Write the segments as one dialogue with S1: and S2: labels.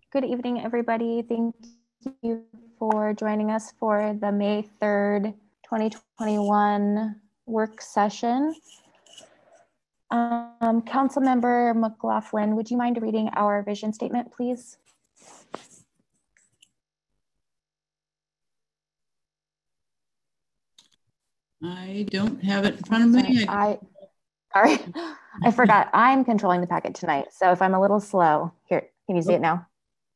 S1: Good evening, everybody. Thank you for joining us for the May 3rd, 2021 work session. Councilmember McLaughlin, would you mind reading our vision statement, please?
S2: I don't have it in front of me.
S1: Sorry, I forgot. I'm controlling the packet tonight. So if I'm a little slow, here, can you see it now?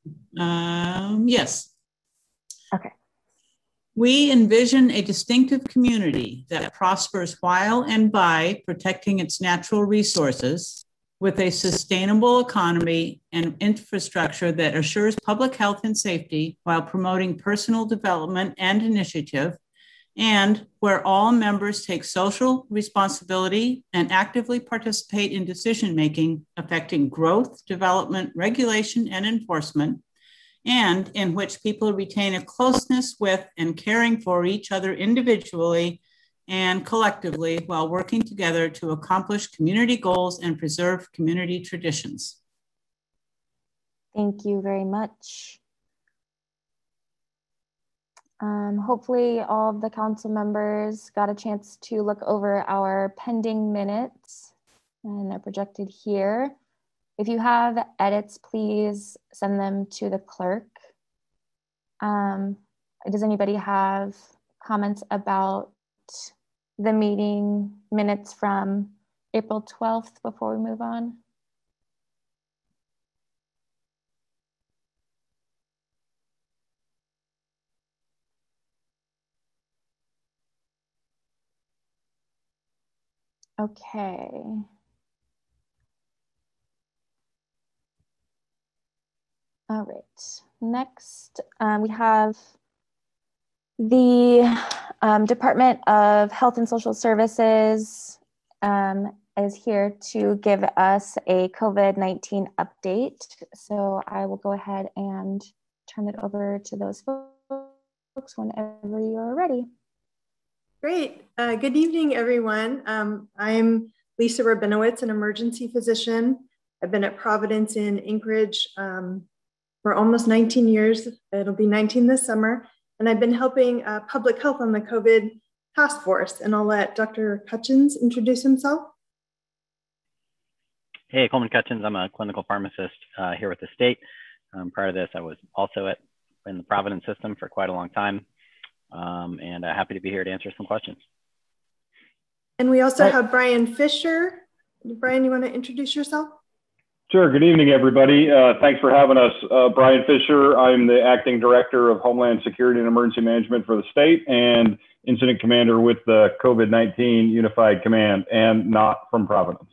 S2: Yes.
S1: Okay.
S2: We envision a distinctive community that prospers while and by protecting its natural resources with a sustainable economy and infrastructure that assures public health and safety while promoting personal development and initiative, and where all members take social responsibility and actively participate in decision-making affecting growth, development, regulation, and enforcement, and in which people retain a closeness with and caring for each other individually and collectively while working together to accomplish community goals and preserve community traditions.
S1: Thank you very much. Hopefully all of the council members got a chance to look over our pending minutes, and they're projected here. If you have edits, please send them to the clerk. Does anybody have comments about the meeting minutes from April 12th before we move on? Okay. All right. Next, we have the Department of Health and Social Services is here to give us a COVID-19 update. So I will go ahead and turn it over to those folks whenever you're ready.
S3: Great. Good evening, everyone. I'm Lisa Rabinowitz, an emergency physician. I've been at Providence in Anchorage for almost 19 years. It'll be 19 this summer. And I've been helping public health on the COVID task force. And I'll let Dr. Cutchins introduce himself.
S4: Hey, Coleman Cutchins. I'm a clinical pharmacist here with the state. Prior to this, I was also in the Providence system for quite a long time. And happy to be here to answer some questions.
S3: And we also have Brian Fisher. Brian, you want to introduce yourself?
S5: Sure. Good evening, everybody. Thanks for having us. Brian Fisher. I'm the Acting Director of Homeland Security and Emergency Management for the state and Incident Commander with the COVID-19 Unified Command, and not from Providence.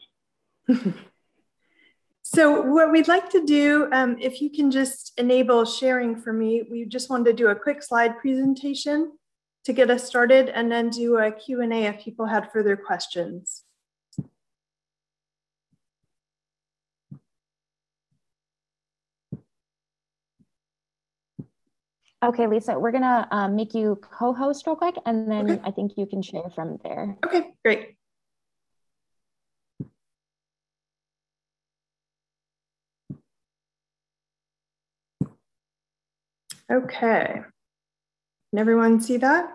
S3: So what we'd like to do, if you can just enable sharing for me, we just wanted to do a quick slide presentation to get us started and then do a Q&A if people had further questions.
S1: Okay, Lisa, we're gonna make you co-host real quick, and then I think you can share from there.
S3: Okay, great. Okay, can everyone see that?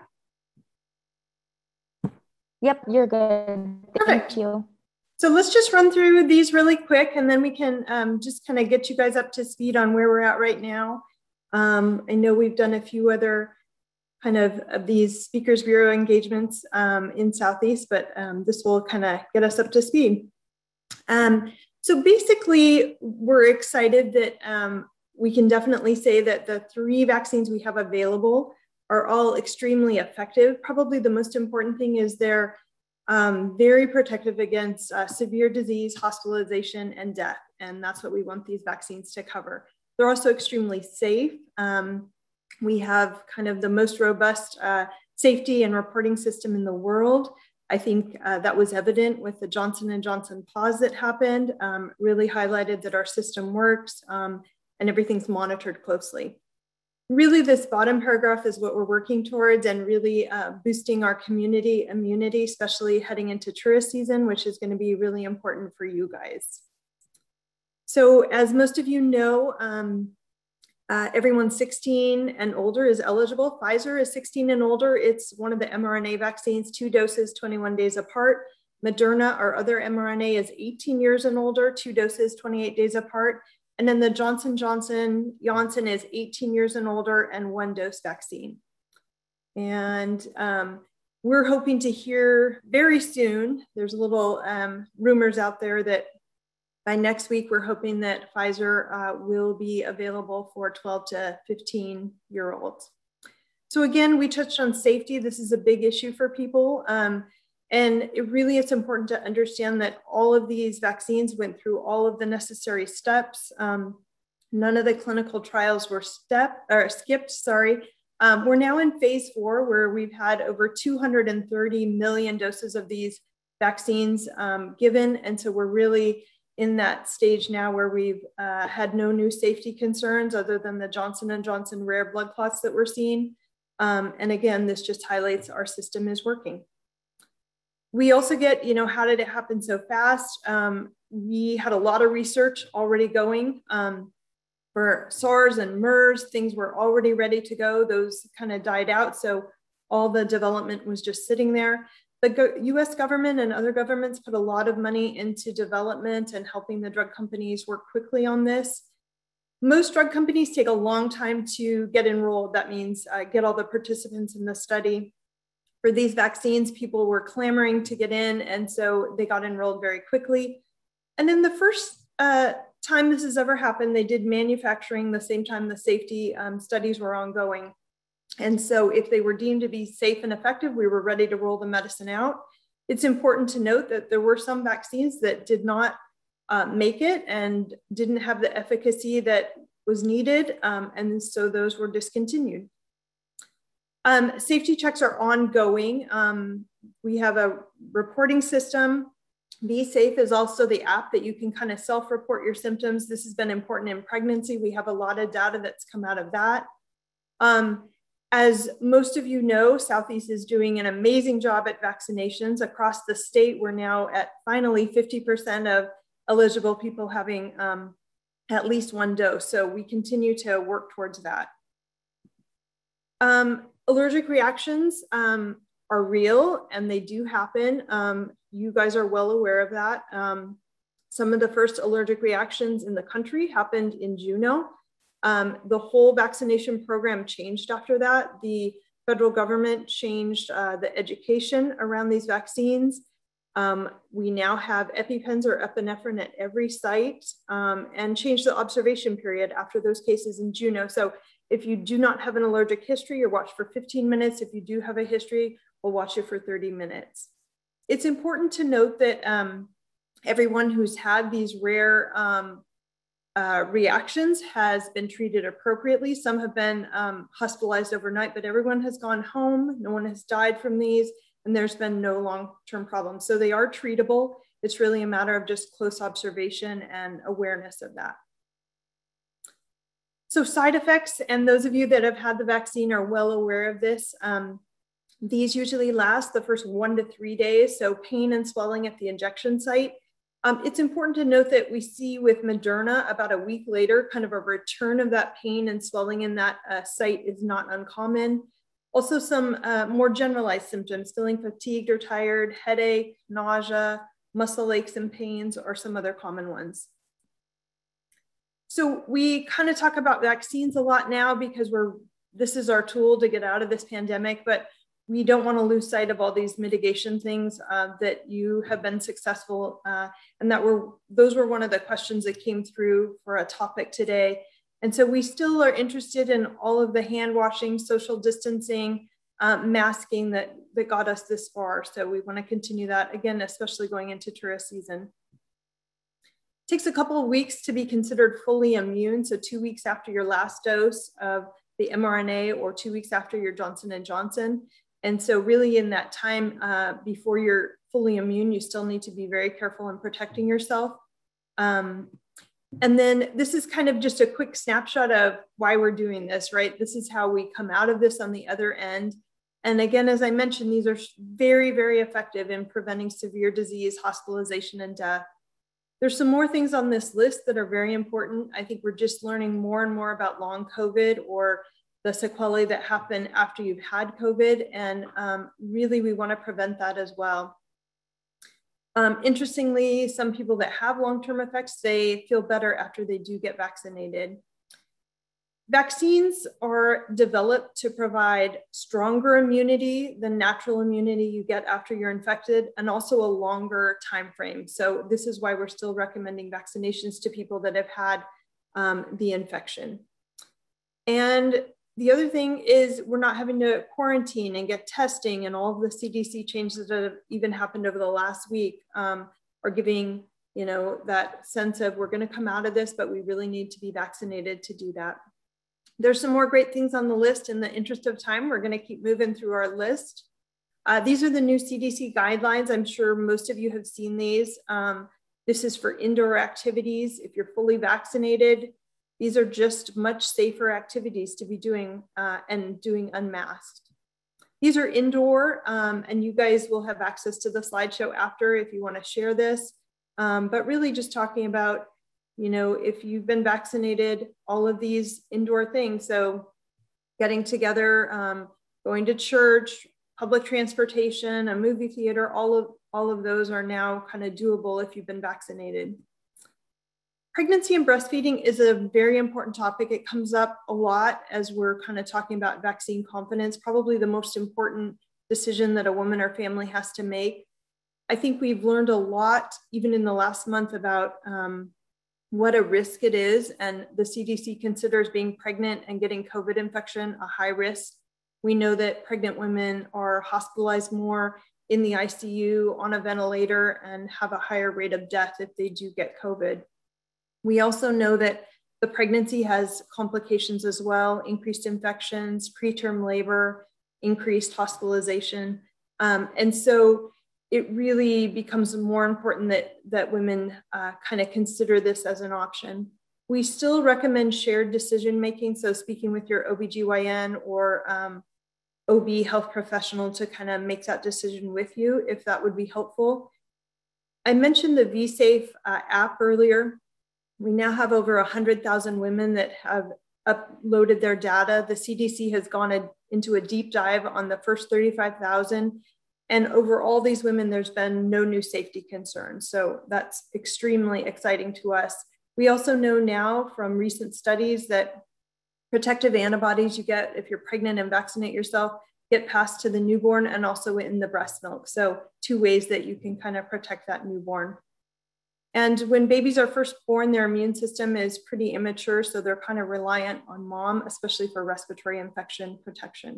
S1: Yep, you're good.
S3: Perfect.
S1: Thank you.
S3: So let's just run through these really quick, and then we can just kind of get you guys up to speed on where we're at right now. I know we've done a few other kind of these Speakers Bureau engagements in Southeast, but this will kind of get us up to speed. So basically, we're excited that we can definitely say that the 3 vaccines we have available are all extremely effective. Probably the most important thing is they're very protective against severe disease, hospitalization, and death. And that's what we want these vaccines to cover. They're also extremely safe. We have kind of the most robust safety and reporting system in the world. I think that was evident with the Johnson & Johnson pause that happened, really highlighted that our system works and everything's monitored closely. Really, this bottom paragraph is what we're working towards and really boosting our community immunity, especially heading into tourist season, which is going to be really important for you guys. So as most of you know, Everyone 16 and older is eligible. Pfizer is 16 and older. It's one of the mRNA vaccines, 2 doses, 21 days apart. Moderna, our other mRNA, is 18 years and older, 2 doses, 28 days apart. And then the Johnson Janssen is 18 years and older and 1 dose vaccine. And we're hoping to hear very soon. There's a little rumors out there that by next week, we're hoping that Pfizer will be available for 12 to 15-year-olds. So again, we touched on safety. This is a big issue for people. And it's important to understand that all of these vaccines went through all of the necessary steps. None of the clinical trials were skipped, sorry. We're now in phase 4, where we've had over 230 million doses of these vaccines given. And so we're really in that stage now where we've had no new safety concerns other than the Johnson & Johnson rare blood clots that we're seeing. And again, this just highlights our system is working. We also get, how did it happen so fast? We had a lot of research already going for SARS and MERS. Things were already ready to go. Those kind of died out. So all the development was just sitting there. The US government and other governments put a lot of money into development and helping the drug companies work quickly on this. Most drug companies take a long time to get enrolled. That means get all the participants in the study. For these vaccines, people were clamoring to get in, and so they got enrolled very quickly. And then the first time this has ever happened, they did manufacturing the same time the safety studies were ongoing. And so if they were deemed to be safe and effective, we were ready to roll the medicine out. It's important to note that there were some vaccines that did not make it and didn't have the efficacy that was needed. And so those were discontinued. Safety checks are ongoing. We have a reporting system. Be Safe is also the app that you can kind of self-report your symptoms. This has been important in pregnancy. We have a lot of data that's come out of that. As most of you know, Southeast is doing an amazing job at vaccinations across the state. We're now at finally 50% of eligible people having at least 1 dose. So we continue to work towards that. Allergic reactions are real and they do happen. You guys are well aware of that. Some of the first allergic reactions in the country happened in Juneau. The whole vaccination program changed after that. The federal government changed the education around these vaccines. We now have EpiPens or epinephrine at every site and changed the observation period after those cases in Juneau. So if you do not have an allergic history, you're watched for 15 minutes. If you do have a history, we'll watch you for 30 minutes. It's important to note that everyone who's had these rare reactions has been treated appropriately. Some have been hospitalized overnight, but everyone has gone home. No one has died from these, and there's been no long-term problems. So they are treatable. It's really a matter of just close observation and awareness of that. So side effects, and those of you that have had the vaccine are well aware of this. These usually last the first 1 to 3 days. So pain and swelling at the injection site. It's important to note that we see with Moderna about a week later, kind of a return of that pain and swelling in that site is not uncommon. Also some more generalized symptoms, feeling fatigued or tired, headache, nausea, muscle aches and pains, or some other common ones. So we kind of talk about vaccines a lot now because this is our tool to get out of this pandemic, but we don't want to lose sight of all these mitigation things that you have been successful and those were one of the questions that came through for a topic today. And so we still are interested in all of the hand washing, social distancing, masking that got us this far. So we want to continue that again, especially going into tourist season. It takes a couple of weeks to be considered fully immune. So 2 weeks after your last dose of the mRNA or 2 weeks after your Johnson & Johnson. And so really in that time before you're fully immune, you still need to be very careful in protecting yourself. And then this is kind of just a quick snapshot of why we're doing this, right? This is how we come out of this on the other end. And again, as I mentioned, these are very, very effective in preventing severe disease, hospitalization, and death. There's some more things on this list that are very important. I think we're just learning more and more about long COVID or the sequelae that happen after you've had COVID. And really, we want to prevent that as well. Interestingly, some people that have long-term effects, they feel better after they do get vaccinated. Vaccines are developed to provide stronger immunity than natural immunity you get after you're infected, and also a longer time frame. So this is why we're still recommending vaccinations to people that have had the infection. And the other thing is we're not having to quarantine and get testing, and all of the CDC changes that have even happened over the last week are giving, you know, that sense of we're going to come out of this, but we really need to be vaccinated to do that. There's some more great things on the list. In the interest of time, we're going to keep moving through our list. These are the new CDC guidelines. I'm sure most of you have seen these. This is for indoor activities. If you're fully vaccinated, these are just much safer activities to be doing and doing unmasked. These are indoor, and you guys will have access to the slideshow after if you want to share this. But really just talking about, you know, if you've been vaccinated, all of these indoor things. So getting together, going to church, public transportation, a movie theater, all of those are now kind of doable if you've been vaccinated. Pregnancy and breastfeeding is a very important topic. It comes up a lot as we're kind of talking about vaccine confidence, probably the most important decision that a woman or family has to make. I think we've learned a lot, even in the last month, about what a risk it is. And the CDC considers being pregnant and getting COVID infection a high risk. We know that pregnant women are hospitalized more in the ICU on a ventilator and have a higher rate of death if they do get COVID. We also know that the pregnancy has complications as well, increased infections, preterm labor, increased hospitalization. And so it really becomes more important that women kind of consider this as an option. We still recommend shared decision-making, so speaking with your OBGYN or OB health professional to kind of make that decision with you, if that would be helpful. I mentioned the vSafe app earlier. We now have over 100,000 women that have uploaded their data. The CDC has gone into a deep dive on the first 35,000. And over all these women, there's been no new safety concerns. So that's extremely exciting to us. We also know now from recent studies that protective antibodies you get if you're pregnant and vaccinate yourself get passed to the newborn and also in the breast milk. So 2 ways that you can kind of protect that newborn. And when babies are first born, their immune system is pretty immature, so they're kind of reliant on mom, especially for respiratory infection protection.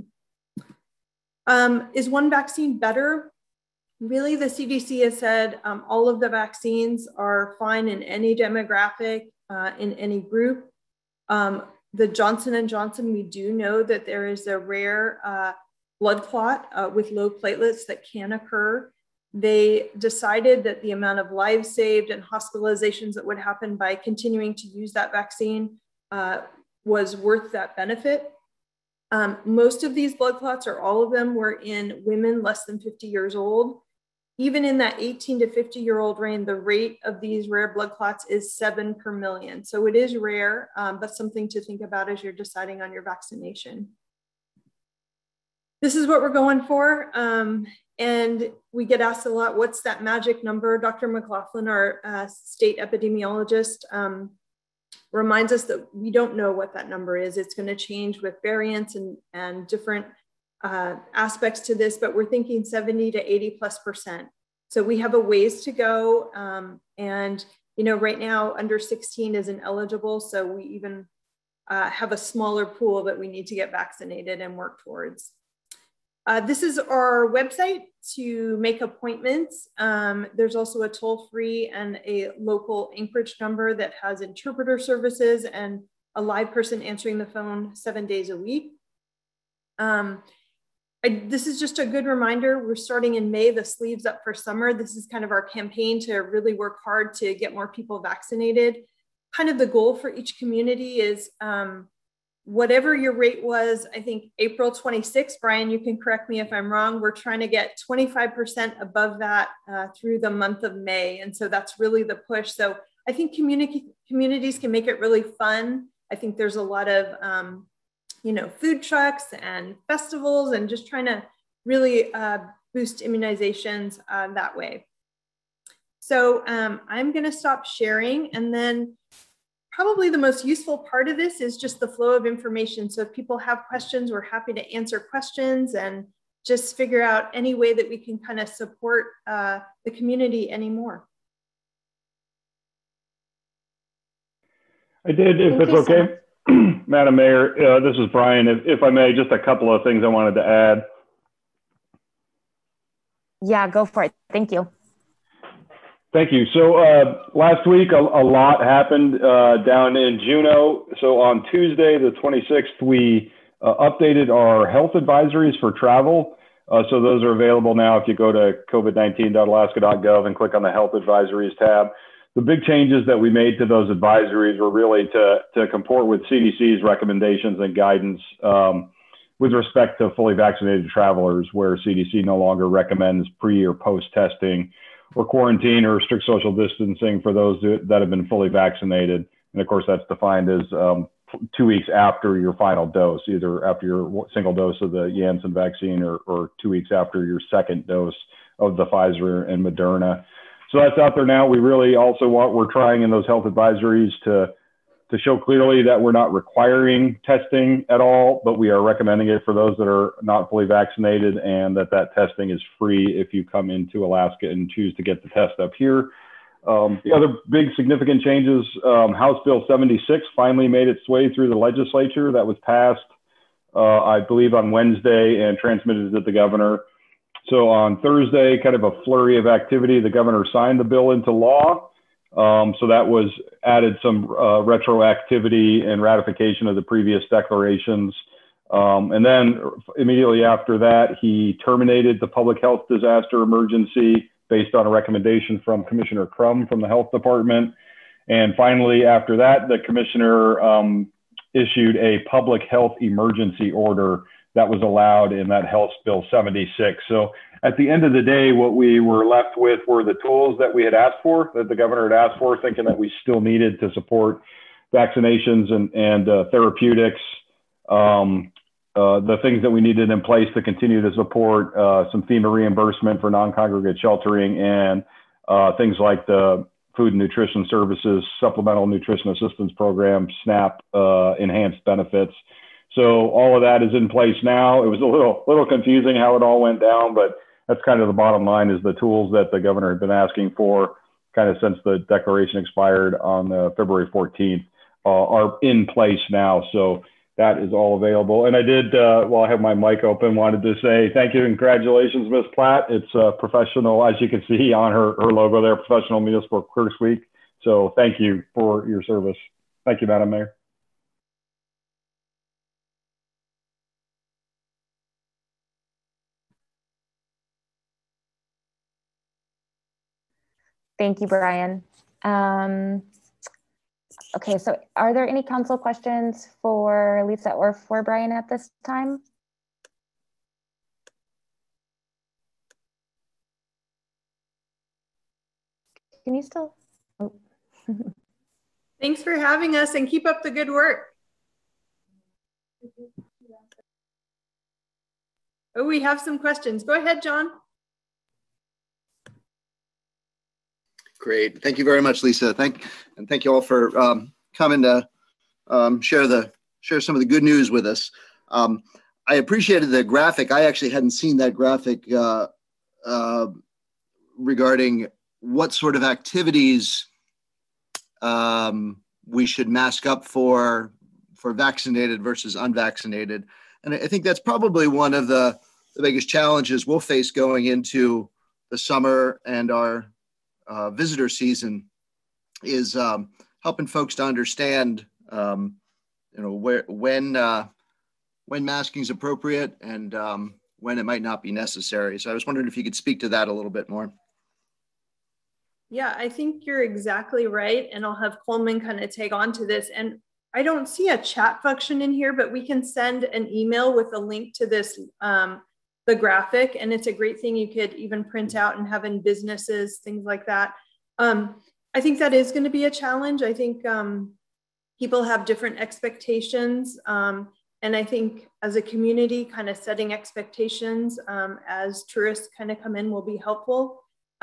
S3: Is one vaccine better? Really, the CDC has said all of the vaccines are fine in any demographic, in any group. The Johnson & Johnson, we do know that there is a rare blood clot with low platelets that can occur. They decided that the amount of lives saved and hospitalizations that would happen by continuing to use that vaccine was worth that benefit. Most of these blood clots, or all of them, were in women less than 50 years old. Even in that 18 to 50-year-old range, the rate of these rare blood clots is 7 per million. So it is rare, but something to think about as you're deciding on your vaccination. This is what we're going for. And we get asked a lot, what's that magic number? Dr. McLaughlin, our state epidemiologist, reminds us that we don't know what that number is. It's going to change with variants and different aspects to this, but we're thinking 70 to 80+%. So we have a ways to go. And, you know, right now under 16 isn't eligible. So we even have a smaller pool that we need to get vaccinated and work towards. This is our website to make appointments. There's also a toll-free and a local Anchorage number that has interpreter services and a live person answering the phone 7 days a week. This is just a good reminder. We're starting in May, the Sleeves Up for Summer. This is kind of our campaign to really work hard to get more people vaccinated. Kind of the goal for each community is whatever your rate was, I think April 26th, Brian, you can correct me if I'm wrong, we're trying to get 25% above that through the month of May. And so that's really the push. So I think communities can make it really fun. I think there's a lot of, food trucks and festivals and just trying to really boost immunizations that way. So I'm going to stop sharing, and then probably the most useful part of this is just the flow of information. So if people have questions, we're happy to answer questions and just figure out any way that we can kind of support the community anymore.
S5: I did, if it's okay. Madam Mayor, this is Brian. If I may, just a couple of things I wanted to add.
S1: Yeah, go for it. Thank you.
S5: Thank you. So last week, a lot happened down in Juneau. So on Tuesday, the 26th, we updated our health advisories for travel. So those are available now if you go to covid19.alaska.gov and click on the health advisories tab. The big changes that we made to those advisories were really to comport with CDC's recommendations and guidance with respect to fully vaccinated travelers, where CDC no longer recommends pre or post testing or quarantine or strict social distancing for those that have been fully vaccinated. And of course, that's defined as 2 weeks after your final dose, either after your single dose of the Janssen vaccine or 2 weeks after your second dose of the Pfizer and Moderna. So that's out there now. We really also we're trying in those health advisories to show clearly that we're not requiring testing at all, but we are recommending it for those that are not fully vaccinated, and that testing is free if you come into Alaska and choose to get the test up here. The other big significant changes, House Bill 76 finally made its way through the legislature. That was passed, I believe, on Wednesday and transmitted to the governor. So on Thursday, kind of a flurry of activity, the governor signed the bill into law. So that was added some retroactivity and ratification of the previous declarations. And then immediately after that, he terminated the public health disaster emergency based on a recommendation from Commissioner Crum from the Health Department. And finally, after that, the commissioner issued a public health emergency order that was allowed in that House Bill 76. So at the end of the day, what we were left with were the tools that we had asked for, that the governor had asked for, thinking that we still needed to support vaccinations and therapeutics, the things that we needed in place to continue to support some FEMA reimbursement for non-congregate sheltering, and things like the Food and Nutrition Services Supplemental Nutrition Assistance Program, SNAP enhanced benefits. So all of that is in place now. It was a little confusing how it all went down, but that's kind of the bottom line, is the tools that the governor had been asking for kind of since the declaration expired on February 14th are in place now. So that is all available. And I did, while I have my mic open, wanted to say thank you and congratulations, Ms. Platt. It's professional, as you can see on her logo there, Professional Municipal Clerks Week. So thank you for your service. Thank you, Madam Mayor.
S1: Thank you, Brian. Okay, so are there any council questions for Lisa or for Brian at this time? Can you still? Oh.
S3: Thanks for having us, and keep up the good work. Oh, we have some questions. Go ahead, John.
S6: Great. Thank you very much, Lisa. Thank you all for coming to share some of the good news with us. I appreciated the graphic. I actually hadn't seen that graphic regarding what sort of activities we should mask up for vaccinated versus unvaccinated. And I think that's probably one of the biggest challenges we'll face going into the summer and our visitor season, is helping folks to understand, when masking is appropriate and when it might not be necessary. So I was wondering if you could speak to that a little bit more.
S3: Yeah, I think you're exactly right. And I'll have Coleman kind of take on to this. And I don't see a chat function in here, but we can send an email with a link to this, the graphic, and it's a great thing you could even print out and have in businesses, things like that. I think that is going to be a challenge. I think people have different expectations. And I think as a community, kind of setting expectations as tourists kind of come in will be helpful.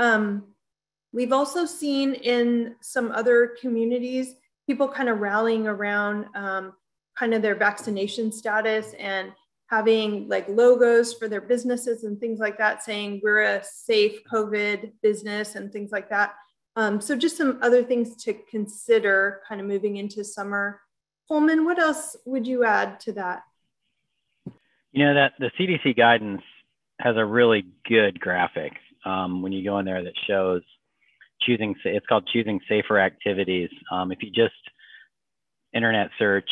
S3: We've also seen in some other communities, people kind of rallying around kind of their vaccination status and having like logos for their businesses and things like that, saying we're a safe COVID business and things like that. So just some other things to consider kind of moving into summer. Holman, what else would you add to that?
S4: You know, that the CDC guidance has a really good graphic when you go in there that shows it's called choosing safer activities. If you just internet search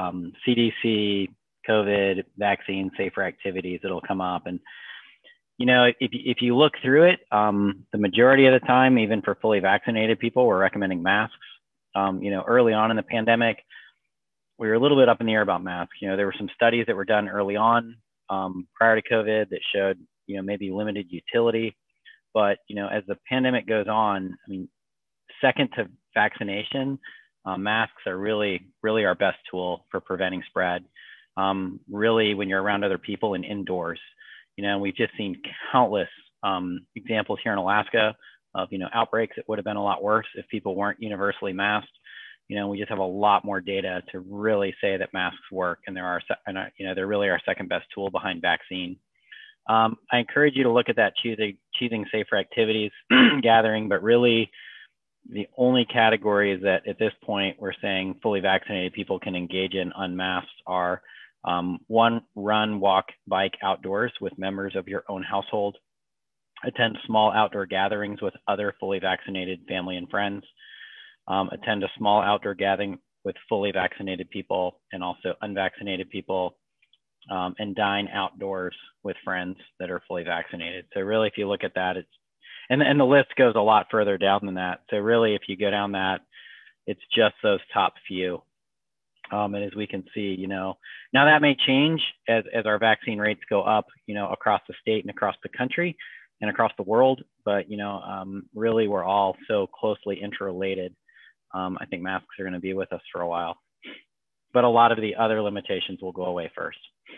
S4: CDC, COVID, vaccine, safer activities, it'll come up. And, you know, if you look through it, the majority of the time, even for fully vaccinated people, we're recommending masks. You know, early on in the pandemic, we were a little bit up in the air about masks. You know, there were some studies that were done early on prior to COVID that showed, you know, maybe limited utility. But, you know, as the pandemic goes on, I mean, second to vaccination, masks are really our best tool for preventing spread. Really, when you're around other people and indoors, you know, we've just seen countless examples here in Alaska of, you know, outbreaks that would have been a lot worse if people weren't universally masked. You know, we just have a lot more data to really say that masks work, and you know, they're really our second best tool behind vaccine. I encourage you to look at that choosing safer activities gathering, but really the only categories that at this point we're saying fully vaccinated people can engage in unmasked are one, run, walk, bike outdoors with members of your own household, attend small outdoor gatherings with other fully vaccinated family and friends, attend a small outdoor gathering with fully vaccinated people and also unvaccinated people, and dine outdoors with friends that are fully vaccinated. So really, if you look at that, and the list goes a lot further down than that. So really, if you go down that, it's just those top few. And as we can see, you know, now that may change as our vaccine rates go up, you know, across the state and across the country and across the world. But, you know, really, we're all so closely interrelated. I think masks are going to be with us for a while. But a lot of the other limitations will go away first.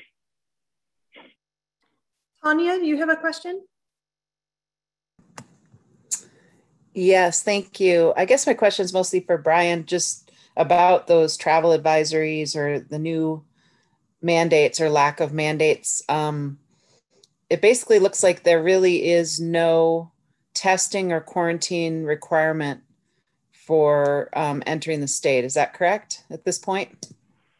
S3: Tanya, do you have a question?
S7: Yes, thank you. I guess my question is mostly for Brian, just about those travel advisories or the new mandates or lack of mandates. It basically looks like there really is no testing or quarantine requirement for entering the state. Is that correct at this point?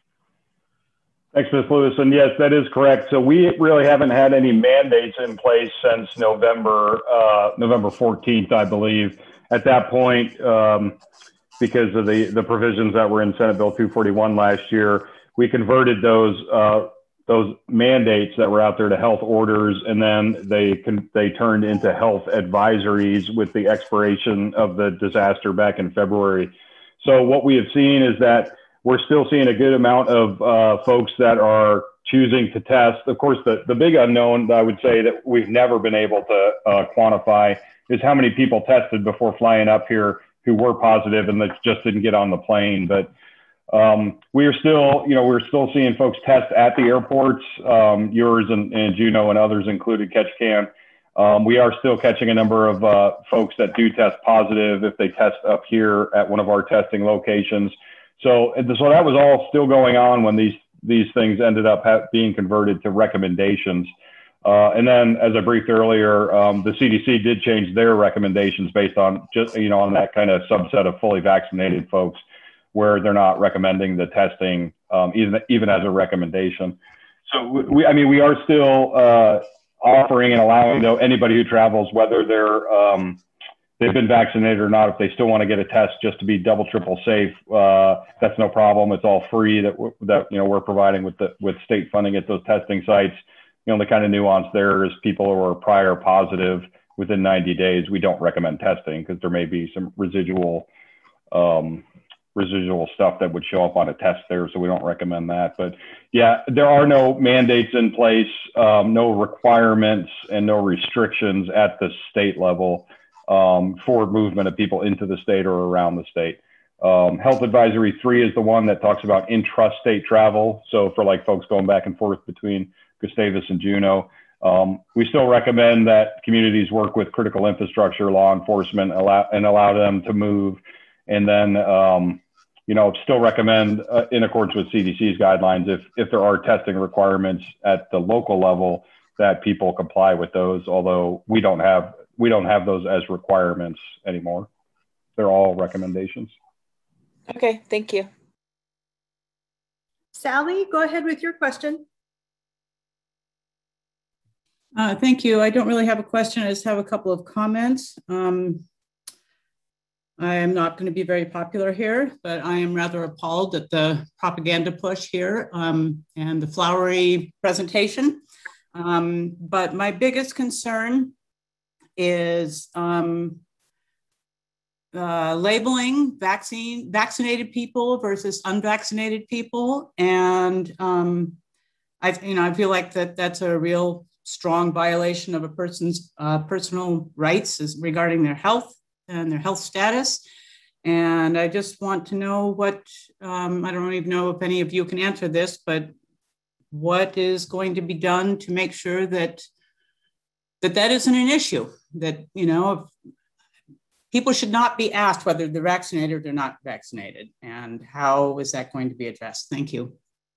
S5: Thanks, Ms. Lewis. And yes, that is correct. So we really haven't had any mandates in place since November 14th, I believe. At that point, because of the provisions that were in Senate Bill 241 last year, we converted those mandates that were out there to health orders, and then they turned into health advisories with the expiration of the disaster back in February. So what we have seen is that we're still seeing a good amount of folks that are choosing to test. Of course, the big unknown that I would say that we've never been able to quantify is how many people tested before flying up here who were positive and that just didn't get on the plane. But we're still seeing folks test at the airports, yours and Juneau and others included, Ketchikan. We are still catching a number of folks that do test positive if they test up here at one of our testing locations. So that was all still going on when these things ended up being converted to recommendations. And then, as I briefed earlier, the CDC did change their recommendations based on just, on that kind of subset of fully vaccinated folks, where they're not recommending the testing even as a recommendation. So we are still offering and allowing anybody who travels, whether they've been vaccinated or not, if they still want to get a test just to be double, triple safe, that's no problem. It's all free that we're providing with state funding at those testing sites. The kind of nuance there is people who are prior positive within 90 days, we don't recommend testing because there may be some residual residual stuff that would show up on a test there, so we don't recommend that. But yeah, there are no mandates in place, no requirements and no restrictions at the state level for movement of people into the state or around the state. Health Advisory 3 is the one that talks about intrastate travel. So for like folks going back and forth between Gustavus and Juneau, we still recommend that communities work with critical infrastructure, law enforcement, allow them to move. And then, you know, still recommend in accordance with CDC's guidelines, if there are testing requirements at the local level, that people comply with those. Although we don't have those as requirements anymore. They're all recommendations.
S7: Okay, thank you.
S3: Sally, go ahead with your question.
S2: Thank you. I don't really have a question. I just have a couple of comments. I am not going to be very popular here, but I am rather appalled at the propaganda push here and the flowery presentation. But my biggest concern is labeling vaccinated people versus unvaccinated people. And I feel like that's a real strong violation of a person's personal rights regarding their health and their health status. And I just want to know what, I don't even know if any of you can answer this, but what is going to be done to make sure that that isn't an issue, that, you know, people should not be asked whether they're vaccinated or they're not vaccinated, and how is that going to be addressed? Thank you.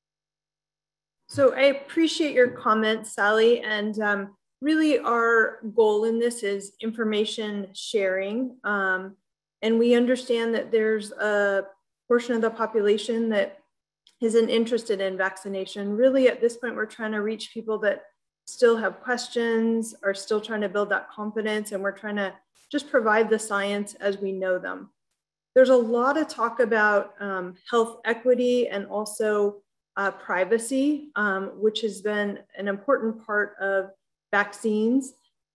S3: So I appreciate your comments, Sally, and really our goal in this is information sharing. And we understand that there's a portion of the population that isn't interested in vaccination. Really at this point, we're trying to reach people that still have questions, are still trying to build that confidence, and we're trying to just provide the science as we know them. There's a lot of talk about health equity and also privacy, which has been an important part of vaccines.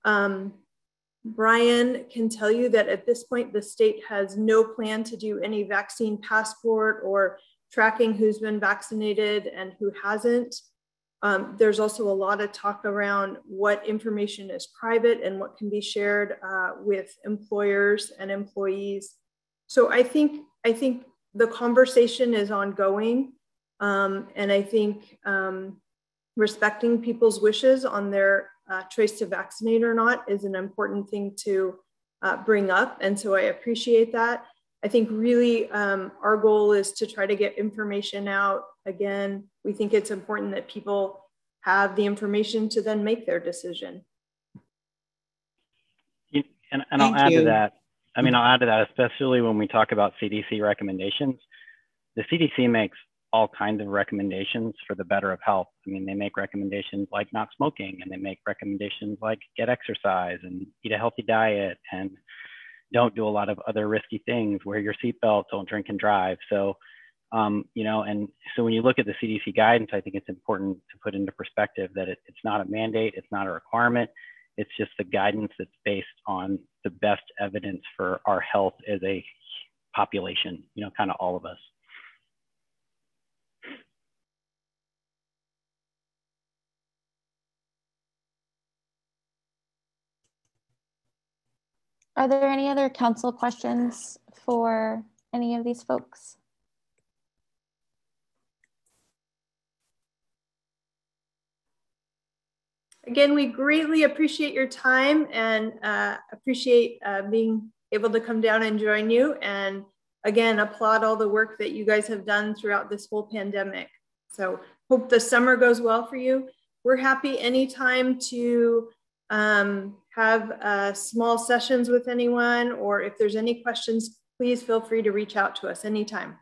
S3: Brian can tell you that at this point, the state has no plan to do any vaccine passport or tracking who's been vaccinated and who hasn't. There's also a lot of talk around what information is private and what can be shared with employers and employees. So I think the conversation is ongoing. And I think respecting people's wishes on their choice to vaccinate or not is an important thing to bring up. And so I appreciate that. I think really our goal is to try to get information out. Again, we think it's important that people have the information to then make their decision.
S4: And I'll add to that. I mean, I'll add to that, especially when we talk about CDC recommendations. The CDC makes all kinds of recommendations for the better of health. I mean, they make recommendations like not smoking, and they make recommendations like get exercise and eat a healthy diet and don't do a lot of other risky things, wear your seatbelt, don't drink and drive. So, you know, and so when you look at the CDC guidance, I think it's important to put into perspective that it's not a mandate, it's not a requirement. It's just the guidance that's based on the best evidence for our health as a population, you know, kind of all of us.
S1: Are there any other council questions for any of these folks?
S3: Again, we greatly appreciate your time and appreciate being able to come down and join you. And again, applaud all the work that you guys have done throughout this whole pandemic. So hope the summer goes well for you. We're happy anytime to have small sessions with anyone, or if there's any questions, please feel free to reach out to us anytime.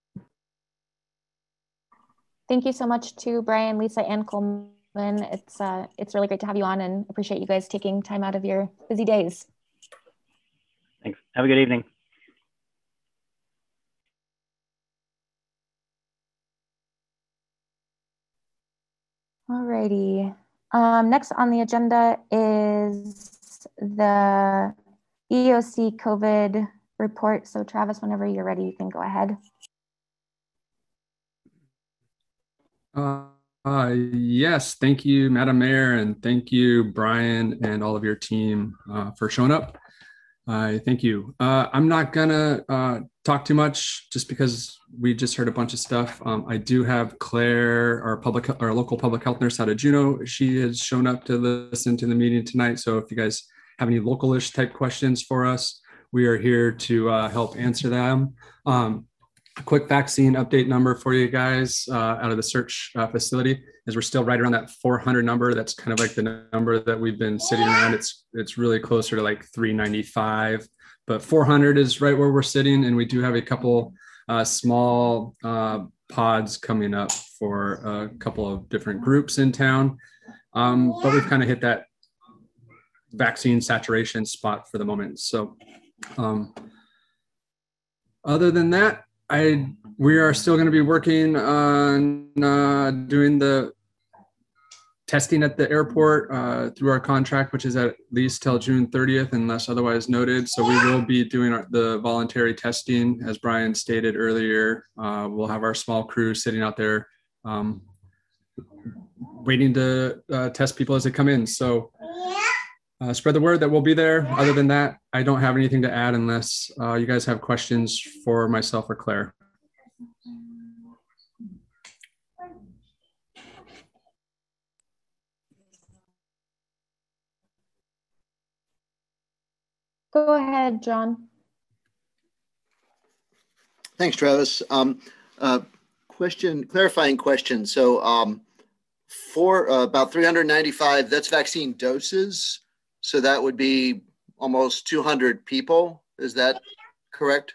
S1: Thank you so much to Brian, Lisa, and Coleman. It's really great to have you on, and appreciate you guys taking time out of your busy days.
S4: Thanks. Have a good evening.
S1: All righty. Next on the agenda is the EOC COVID report. So Travis, whenever you're ready, you can go ahead.
S8: Yes, thank you, Madam Mayor, and thank you, Brian, and all of your team for showing up. Thank you. I'm not gonna talk too much just because we just heard a bunch of stuff. I do have Claire, our local public health nurse out of Juneau. She has shown up to listen to the meeting tonight. So if you guys have any local-ish type questions for us, we are here to help answer them. A quick vaccine update number for you guys out of the search facility is we're still right around that 400 number. That's kind of like the number that we've been sitting around. It's really closer to like 395, but 400 is right where we're sitting. And we do have a couple small pods coming up for a couple of different groups in town. But we've kind of hit that vaccine saturation spot for the moment. So other than that, we are still going to be working on doing the testing at the airport through our contract, which is at least till June 30th, unless otherwise noted. So we will be doing the voluntary testing, as Brian stated earlier. We'll have our small crew sitting out there waiting to test people as they come in. So spread the word that we'll be there. Other than that, I don't have anything to add unless you guys have questions for myself or Claire.
S1: Go ahead, John.
S6: Thanks, Travis. Clarifying question. So for about 395, that's vaccine doses. So that would be almost 200 people. Is that correct?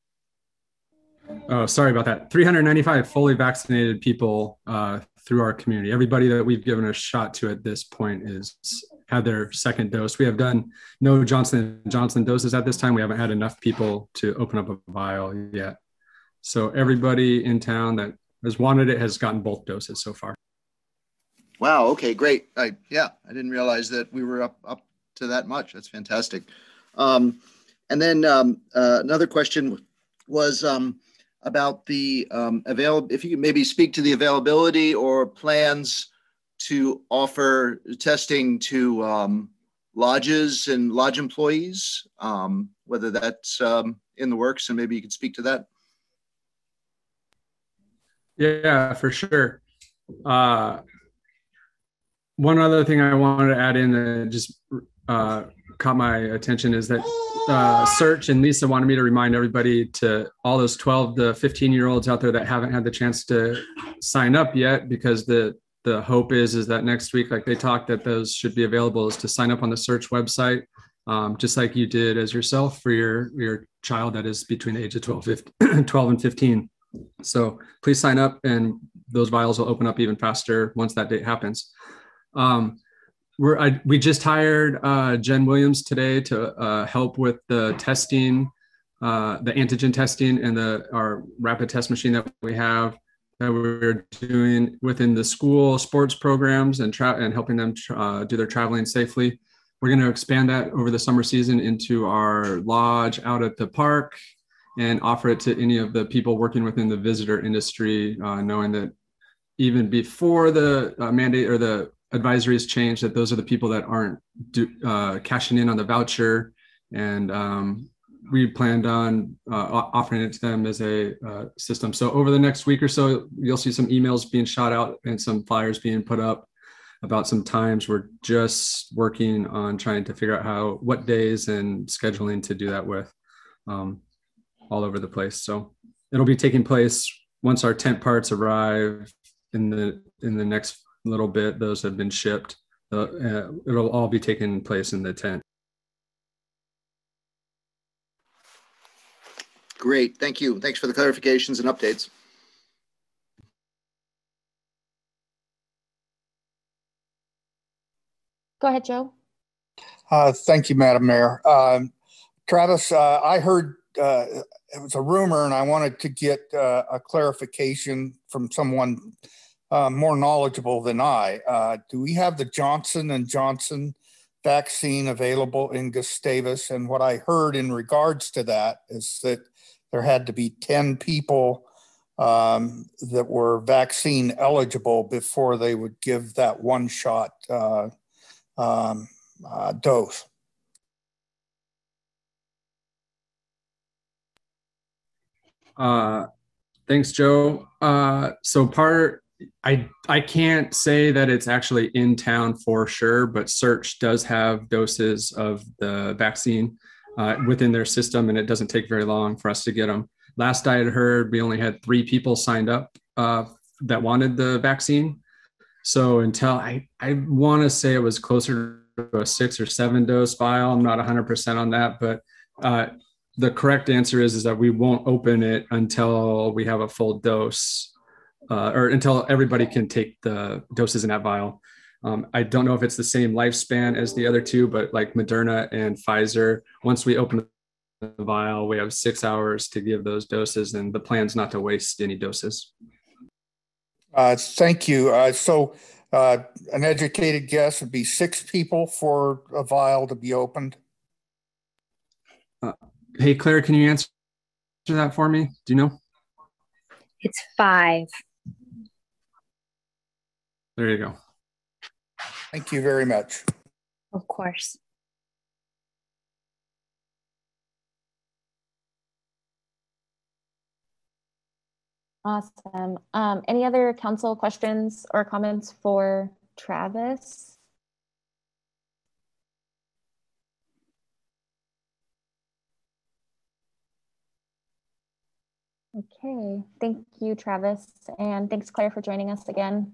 S8: Oh, sorry about that. 395 fully vaccinated people through our community. Everybody that we've given a shot to at this point is had their second dose. We have done no Johnson & Johnson doses at this time. We haven't had enough people to open up a vial yet. So everybody in town that has wanted it has gotten both doses so far.
S6: Wow. Okay, great. I didn't realize that we were up to that much. That's fantastic. And then another question was about the if you could maybe speak to the availability or plans to offer testing to lodges and lodge employees, whether that's in the works, and maybe you could speak to that.
S8: Yeah, for sure. One other thing I wanted to add in that just caught my attention is that Search and Lisa wanted me to remind everybody, to all those 12 to 15-year-olds out there that haven't had the chance to sign up yet, because the hope is that next week, like they talked, that those should be available, is to sign up on the Search website, just like you did as yourself for your child that is between the age of 12 and 15. So please sign up, and those vials will open up even faster once that date happens. We just hired Jen Williams today to help with the testing, the antigen testing, and our rapid test machine that we have, that we're doing within the school sports programs and helping them do their traveling safely. We're going to expand that over the summer season into our lodge out at the park and offer it to any of the people working within the visitor industry, knowing that even before the mandate or the advisories change, that those are the people that aren't cashing in on the voucher. And we planned on offering it to them as a system. So over the next week or so, you'll see some emails being shot out and some flyers being put up about some times. We're just working on trying to figure out what days and scheduling to do that with, all over the place. So it'll be taking place once our tent parts arrive in the next little bit. Those have been shipped. It'll all be taking place in the tent.
S6: Great, thank you. Thanks for the clarifications and updates.
S1: Go ahead, Joe.
S9: Thank you, Madam Mayor. Travis, I heard it was a rumor, and I wanted to get a clarification from someone more knowledgeable than I. Do we have the Johnson & Johnson vaccine available in Gustavus. And what I heard in regards to that is that there had to be 10 people that were vaccine eligible before they would give that one shot dose.
S8: Thanks, Joe. I can't say that it's actually in town for sure, but Search does have doses of the vaccine within their system, and it doesn't take very long for us to get them. Last I had heard, we only had 3 people signed up that wanted the vaccine. So until I want to say it was closer to a 6 or 7 dose vial. I'm not 100% on that, but the correct answer is that we won't open it until we have a full dose or until everybody can take the doses in that vial. I don't know if it's the same lifespan as the other 2, but like Moderna and Pfizer, once we open the vial, we have 6 hours to give those doses, and the plan's not to waste any doses.
S9: Thank you. So an educated guess would be 6 people for a vial to be opened.
S8: Hey, Claire, can you answer that for me? Do you know?
S10: It's 5.
S8: There you go.
S9: Thank you very much.
S10: Of course.
S1: Awesome. Any other council questions or comments for Travis? Okay, thank you, Travis. And thanks, Claire, for joining us again.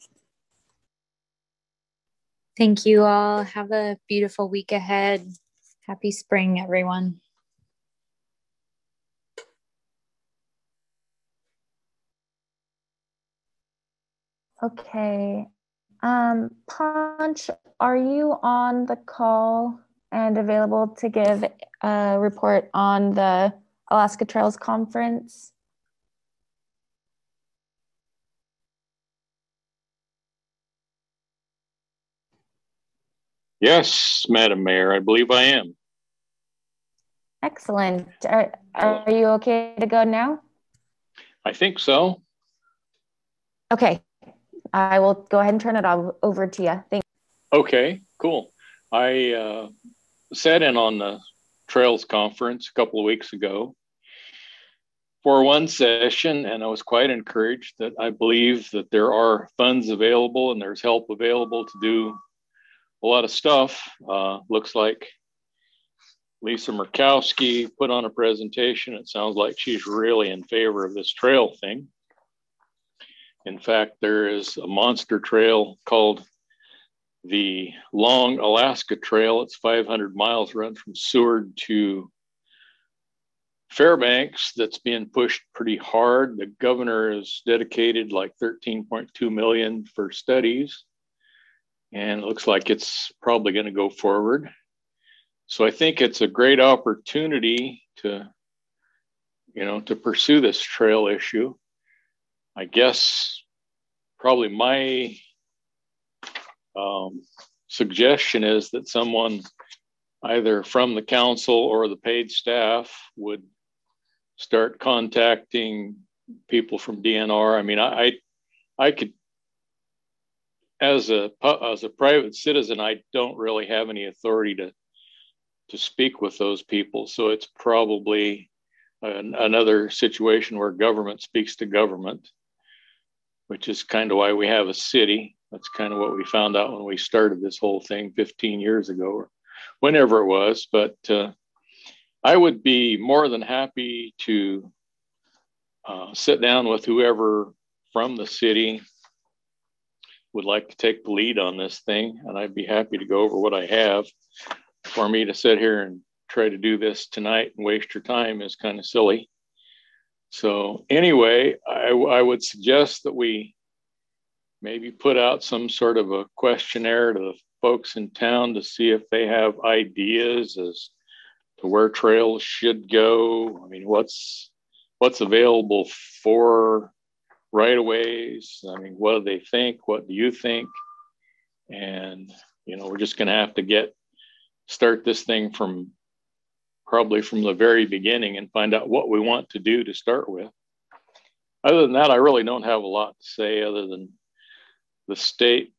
S10: Thank you all. Have a beautiful week ahead. Happy spring, everyone.
S1: Okay. Ponch, are you on the call and available to give a report on the Alaska Trails Conference?
S11: Yes, Madam Mayor, I believe I am.
S1: Excellent. Are you okay to go now?
S11: I think so.
S1: Okay. I will go ahead and turn it over to you. Thanks.
S11: Okay, cool. I sat in on the Trails Conference a couple of weeks ago for one session, and I was quite encouraged that I believe that there are funds available and there's help available to do a lot of stuff. Looks like Lisa Murkowski put on a presentation. It sounds like she's really in favor of this trail thing. In fact, there is a monster trail called the Long Alaska Trail. It's 500 miles, run from Seward to Fairbanks, that's being pushed pretty hard. The governor has dedicated like $13.2 million for studies, and it looks like it's probably going to go forward. So I think it's a great opportunity to, to pursue this trail issue. I guess probably my suggestion is that someone either from the council or the paid staff would start contacting people from DNR. I mean, I could, as a private citizen, I don't really have any authority to speak with those people. So it's probably another situation where government speaks to government, which is kind of why we have a city. That's kind of what we found out when we started this whole thing 15 years ago, or whenever it was. But I would be more than happy to sit down with whoever from the city would like to take the lead on this thing. And I'd be happy to go over what I have. For me to sit here and try to do this tonight and waste your time is kind of silly. So anyway, I would suggest that we maybe put out some sort of a questionnaire to the folks in town to see if they have ideas as to where trails should go. I mean, what's available for right-of-ways? I mean, what do they think? What do you think? And we're just going to have to start this thing probably from the very beginning and find out what we want to do to start with. Other than that, I really don't have a lot to say other than the state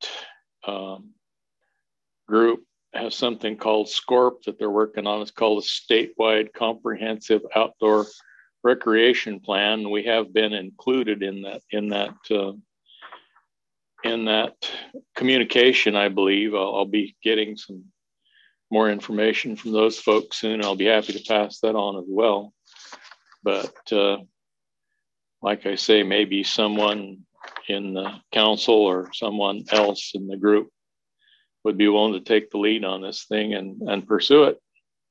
S11: group has something called SCORP that they're working on. It's called a statewide comprehensive outdoor recreation plan. We have been included in that communication, I believe. I'll be getting some more information from those folks soon. I'll be happy to pass that on as well. But like I say, maybe someone in the council or someone else in the group would be willing to take the lead on this thing and pursue it.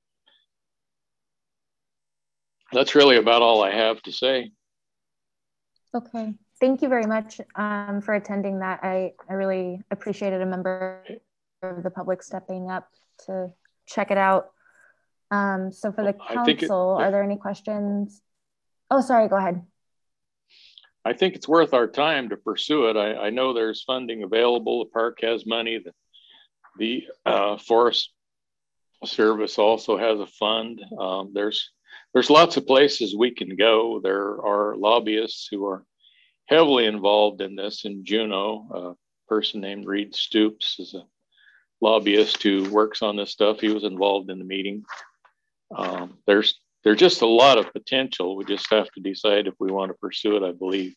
S11: That's really about all I have to say.
S1: Okay, thank you very much for attending that. I really appreciated a member of the public stepping up to check it out. So for the council, are there any questions? Oh, sorry, go ahead.
S11: I think it's worth our time to pursue it. I know there's funding available. The park has money. The Forest Service also has a fund. There's lots of places we can go. There are lobbyists who are heavily involved in this. In Juneau, a person named Reed Stoops is a lobbyist who works on this stuff. He was involved in the meeting. There's just a lot of potential. We just have to decide if we want to pursue it, I believe.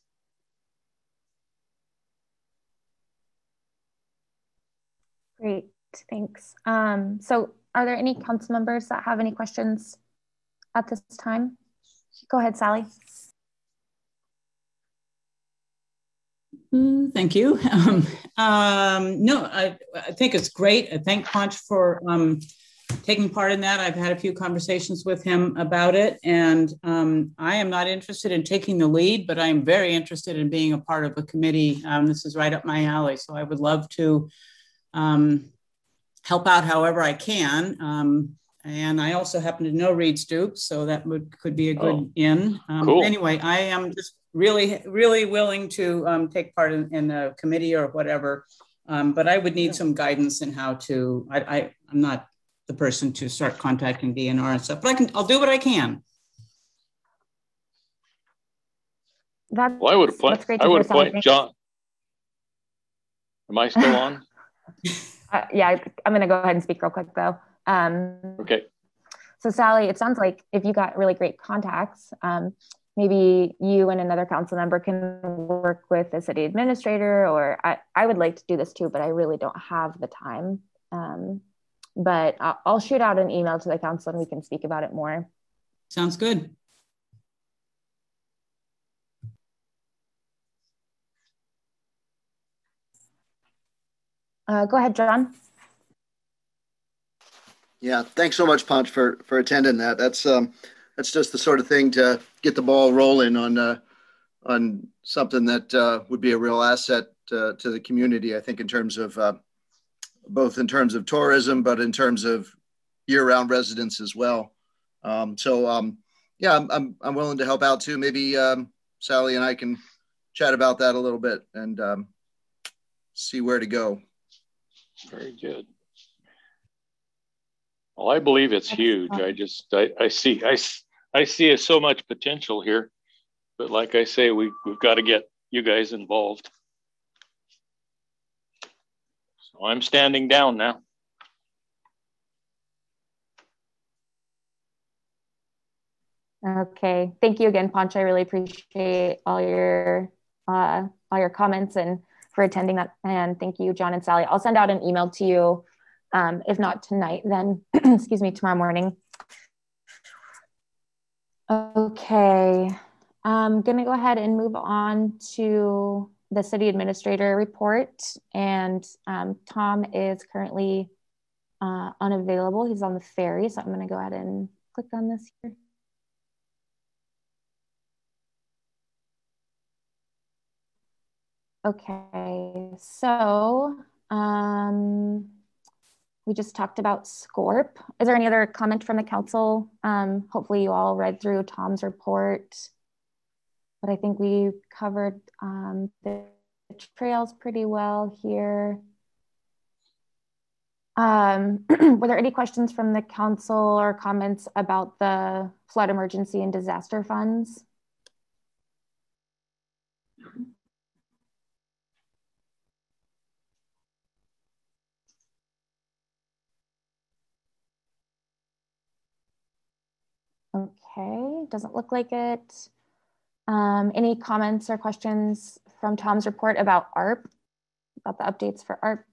S1: Great, thanks. So are there any council members that have any questions at this time? Go ahead, Sally.
S2: Thank you. No, I think it's great. I thank Ponch for taking part in that. I've had a few conversations with him about it, and I am not interested in taking the lead, but I'm very interested in being a part of a committee. This is right up my alley, so I would love to help out however I can. And I also happen to know Reed Stoops, so that could be a good in.
S11: Cool.
S2: Anyway, I am just really, really willing to take part in a committee or whatever, but I would need some guidance in how to. I'm not the person to start contacting DNR and stuff, but I'll do what I can.
S1: Well,
S11: I would appoint John. Am I still on?
S1: Yeah, I'm going to go ahead and speak real quick though.
S11: Okay.
S1: So Sally, it sounds like if you got really great contacts, maybe you and another council member can work with the city administrator, or I would like to do this too, but I really don't have the time. But I'll shoot out an email to the council and we can speak about it more.
S2: Sounds good.
S1: Go ahead, John.
S6: Yeah, thanks so much, Ponch, for attending that. That's just the sort of thing to get the ball rolling on something that would be a real asset to the community. I think in terms of both in terms of tourism, but in terms of year-round residents as well. Yeah, I'm willing to help out too. Maybe Sally and I can chat about that a little bit and see where to go.
S11: Very good. Well, I believe it's huge. I see so much potential here, but like I say, we've got to get you guys involved. So I'm standing down now.
S1: Okay, thank you again, Ponch. I really appreciate all your comments and for attending that. And thank you, John and Sally. I'll send out an email to you. If not tonight, then excuse me, tomorrow morning. Okay, I'm gonna go ahead and move on to the city administrator report. And Tom is currently unavailable. He's on the ferry, so I'm gonna go ahead and click on this here. Okay, so we just talked about SCORP. Is there any other comment from the council? Hopefully you all read through Tom's report, but I think we covered the trails pretty well here. Were there any questions from the council or comments about the flood emergency and disaster funds? Okay, doesn't look like it. Any comments or questions from Tom's report about ARP, about the updates for ARP?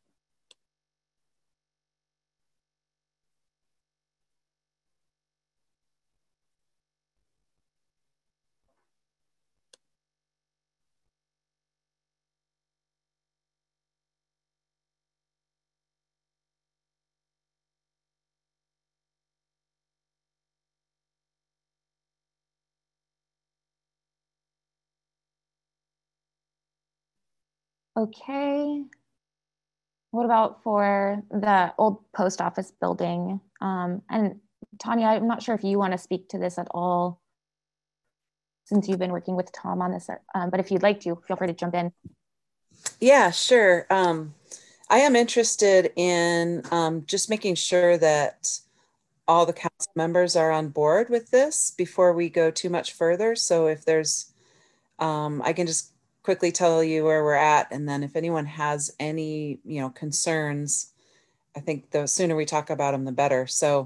S1: Okay. What about for the old post office building? And Tanya, I'm not sure if you want to speak to this at all, since you've been working with Tom on this, but if you'd like to, feel free to jump in.
S7: Yeah, sure. I am interested in just making sure that all the council members are on board with this before we go too much further. So if there's, I can just quickly tell you where we're at. And then if anyone has any, concerns, I think the sooner we talk about them, the better. So,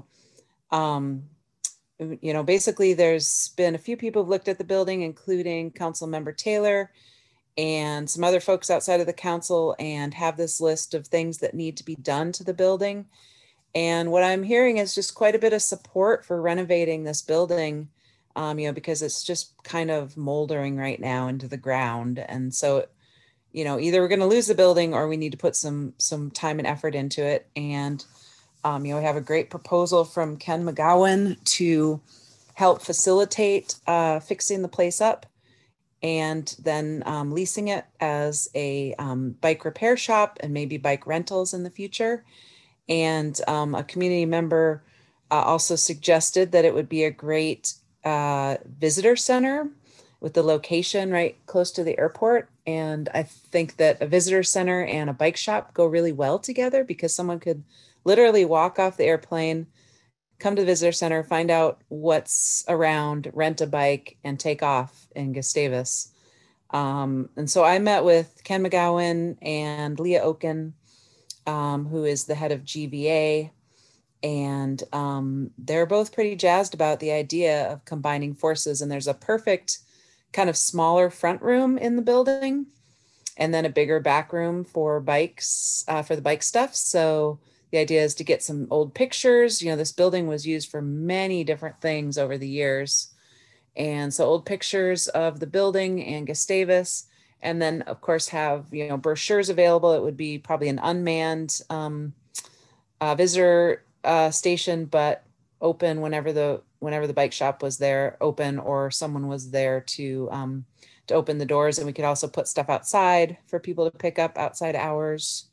S7: basically there's been a few people who've looked at the building, including Council Member Taylor and some other folks outside of the council, and have this list of things that need to be done to the building. And what I'm hearing is just quite a bit of support for renovating this building, because it's just kind of moldering right now into the ground. And so, either we're going to lose the building or we need to put some time and effort into it. And, we have a great proposal from Ken McGowan to help facilitate fixing the place up, and then leasing it as a bike repair shop and maybe bike rentals in the future. And a community member also suggested that it would be a great visitor center with the location right close to the airport. And I think that a visitor center and a bike shop go really well together, because someone could literally walk off the airplane, come to the visitor center, find out what's around, rent a bike, and take off in Gustavus. And so I met with Ken McGowan and Leah Oken, who is the head of GVA. And they're both pretty jazzed about the idea of combining forces. And there's a perfect kind of smaller front room in the building, and then a bigger back room for bikes, for the bike stuff. So the idea is to get some old pictures. This building was used for many different things over the years. And so old pictures of the building and Gustavus, and then of course have, brochures available. It would be probably an unmanned visitor station, but open whenever the bike shop was there, open, or someone was there to open the doors. And we could also put stuff outside for people to pick up outside hours.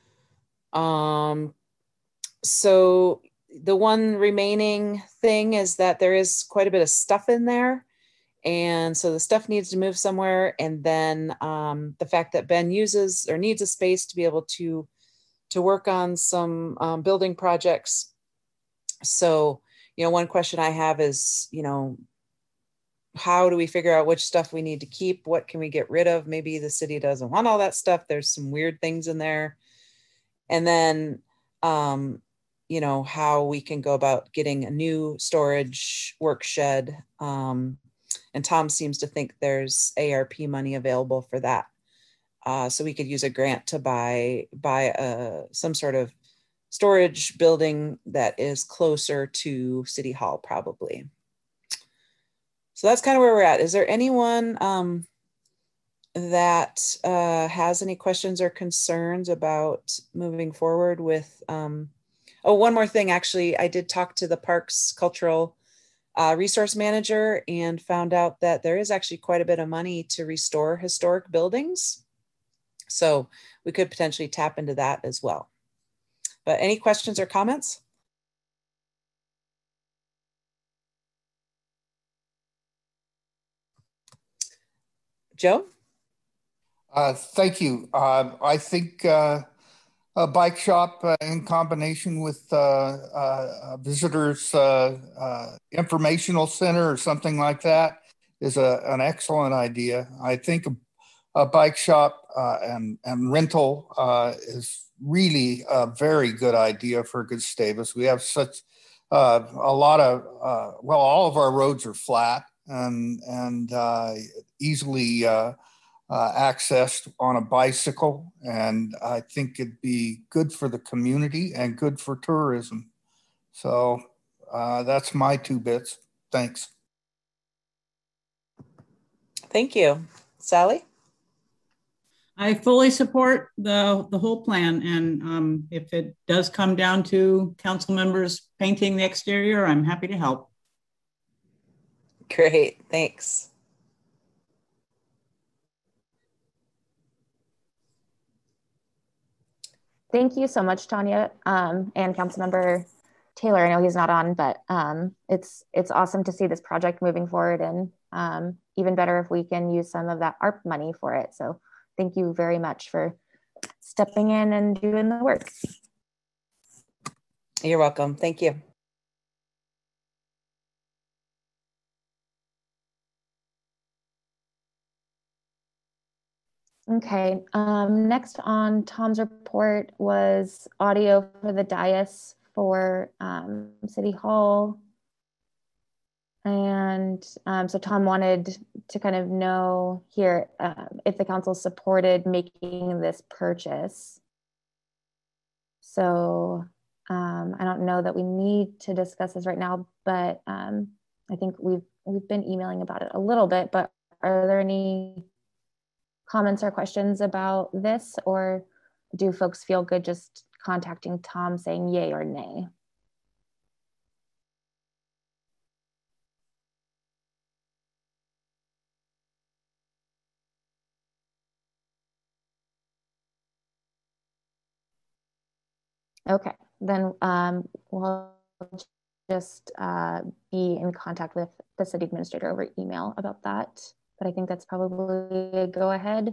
S7: So the one remaining thing is that there is quite a bit of stuff in there. And so the stuff needs to move somewhere. And then the fact that Ben uses or needs a space to be able to work on some building projects. So, one question I have is, how do we figure out which stuff we need to keep? What can we get rid of? Maybe the city doesn't want all that stuff. There's some weird things in there. And then, how we can go about getting a new storage work shed. And Tom seems to think there's ARP money available for that. So we could use a grant to buy some sort of storage building that is closer to City Hall, probably. So that's kind of where we're at. Is there anyone that has any questions or concerns about moving forward with? Oh, one more thing, actually, I did talk to the Parks Cultural Resource Manager and found out that there is actually quite a bit of money to restore historic buildings. So we could potentially tap into that as well. But any questions or comments? Joe?
S9: Thank you. I think a bike shop in combination with visitors informational center or something like that is an excellent idea. I think a bike shop and rental is really a very good idea for Gustavus. We have such a lot of, well, all of our roads are flat and easily accessed on a bicycle. And I think it'd be good for the community and good for tourism. So that's my 2 bits. Thanks.
S7: Thank you. Sally?
S2: I fully support the whole plan. And if it does come down to council members painting the exterior, I'm happy to help.
S7: Great, thanks.
S1: Thank you so much, Tanya, and Councilmember Taylor. I know he's not on, but it's awesome to see this project moving forward, and even better if we can use some of that ARP money for it. So thank you very much for stepping in and doing the work.
S7: You're welcome. Thank you.
S1: Okay, next on Tom's report was audio for the dais for City Hall. And so Tom wanted to kind of know here if the council supported making this purchase. So I don't know that we need to discuss this right now, but I think we've been emailing about it a little bit, but are there any comments or questions about this, or do folks feel good just contacting Tom saying yay or nay? Okay, then we'll just be in contact with the city administrator over email about that. But I think that's probably a go ahead.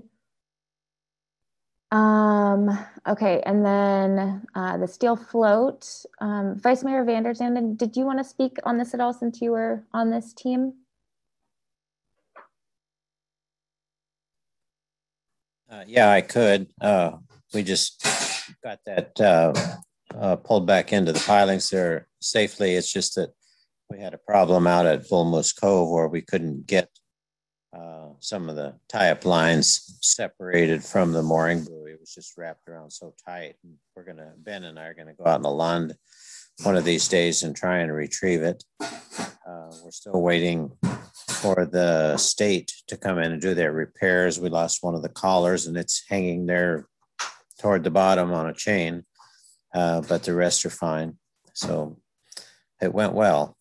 S1: Okay, and then the steel float. Vice Mayor Vander Zanden, did you want to speak on this at all since you were on this team?
S12: Yeah, I could. We just got that pulled back into the pilings there safely. It's just that we had a problem out at Bull Moose Cove where we couldn't get some of the tie-up lines separated from the mooring buoy. It was just wrapped around so tight. And Ben and I are gonna go out in the Lund one of these days and try and retrieve it. We're still waiting for the state to come in and do their repairs. We lost one of the collars and it's hanging there toward the bottom on a chain, but the rest are fine. So it went well.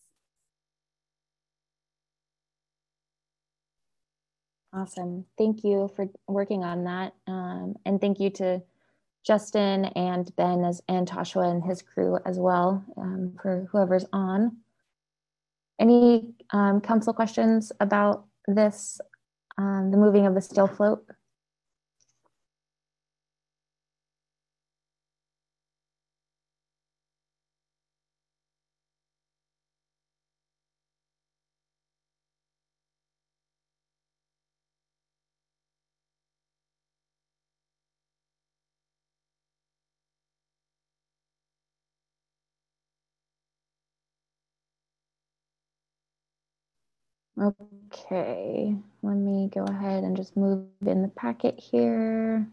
S1: Awesome. Thank you for working on that. And thank you to Justin and Ben and Toshua and his crew as well, for whoever's on. Any council questions about this, the moving of the steel float? Okay, let me go ahead and just move in the packet here.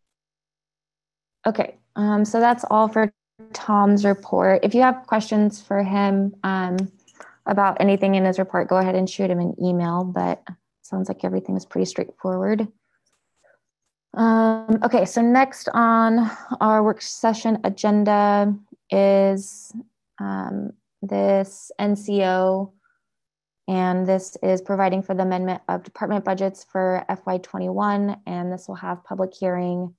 S1: Okay, so that's all for Tom's report. If you have questions for him about anything in his report, go ahead and shoot him an email, but sounds like everything is pretty straightforward. Okay, so next on our work session agenda is this NCO. And this is providing for the amendment of department budgets for FY21. And this will have public hearing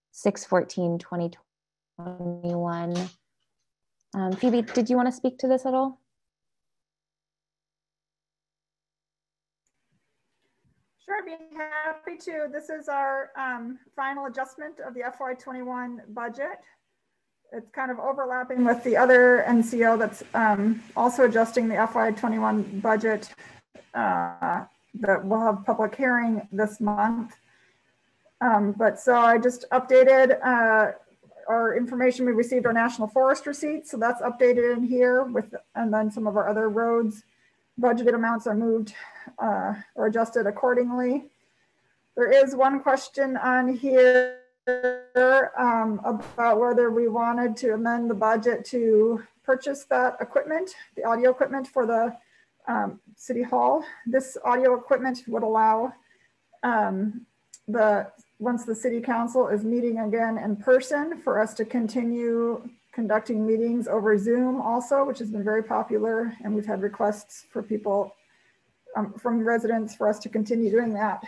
S1: 6/14/2021. Phoebe, did you want to speak to this at all?
S13: Sure. be happy to. This is our final adjustment of the FY21 budget. It's kind of overlapping with the other NCO that's also adjusting the FY21 budget that will have public hearing this month. But so I just updated our information. We received our National Forest receipts, so that's updated in here with, and then some of our other roads budgeted amounts are moved or adjusted accordingly. There is one question on here about whether we wanted to amend the budget to purchase that equipment, the audio equipment for the City Hall. This audio equipment would allow once the City Council is meeting again in person, for us to continue conducting meetings over Zoom also, which has been very popular. And we've had requests for people, from residents, for us to continue doing that.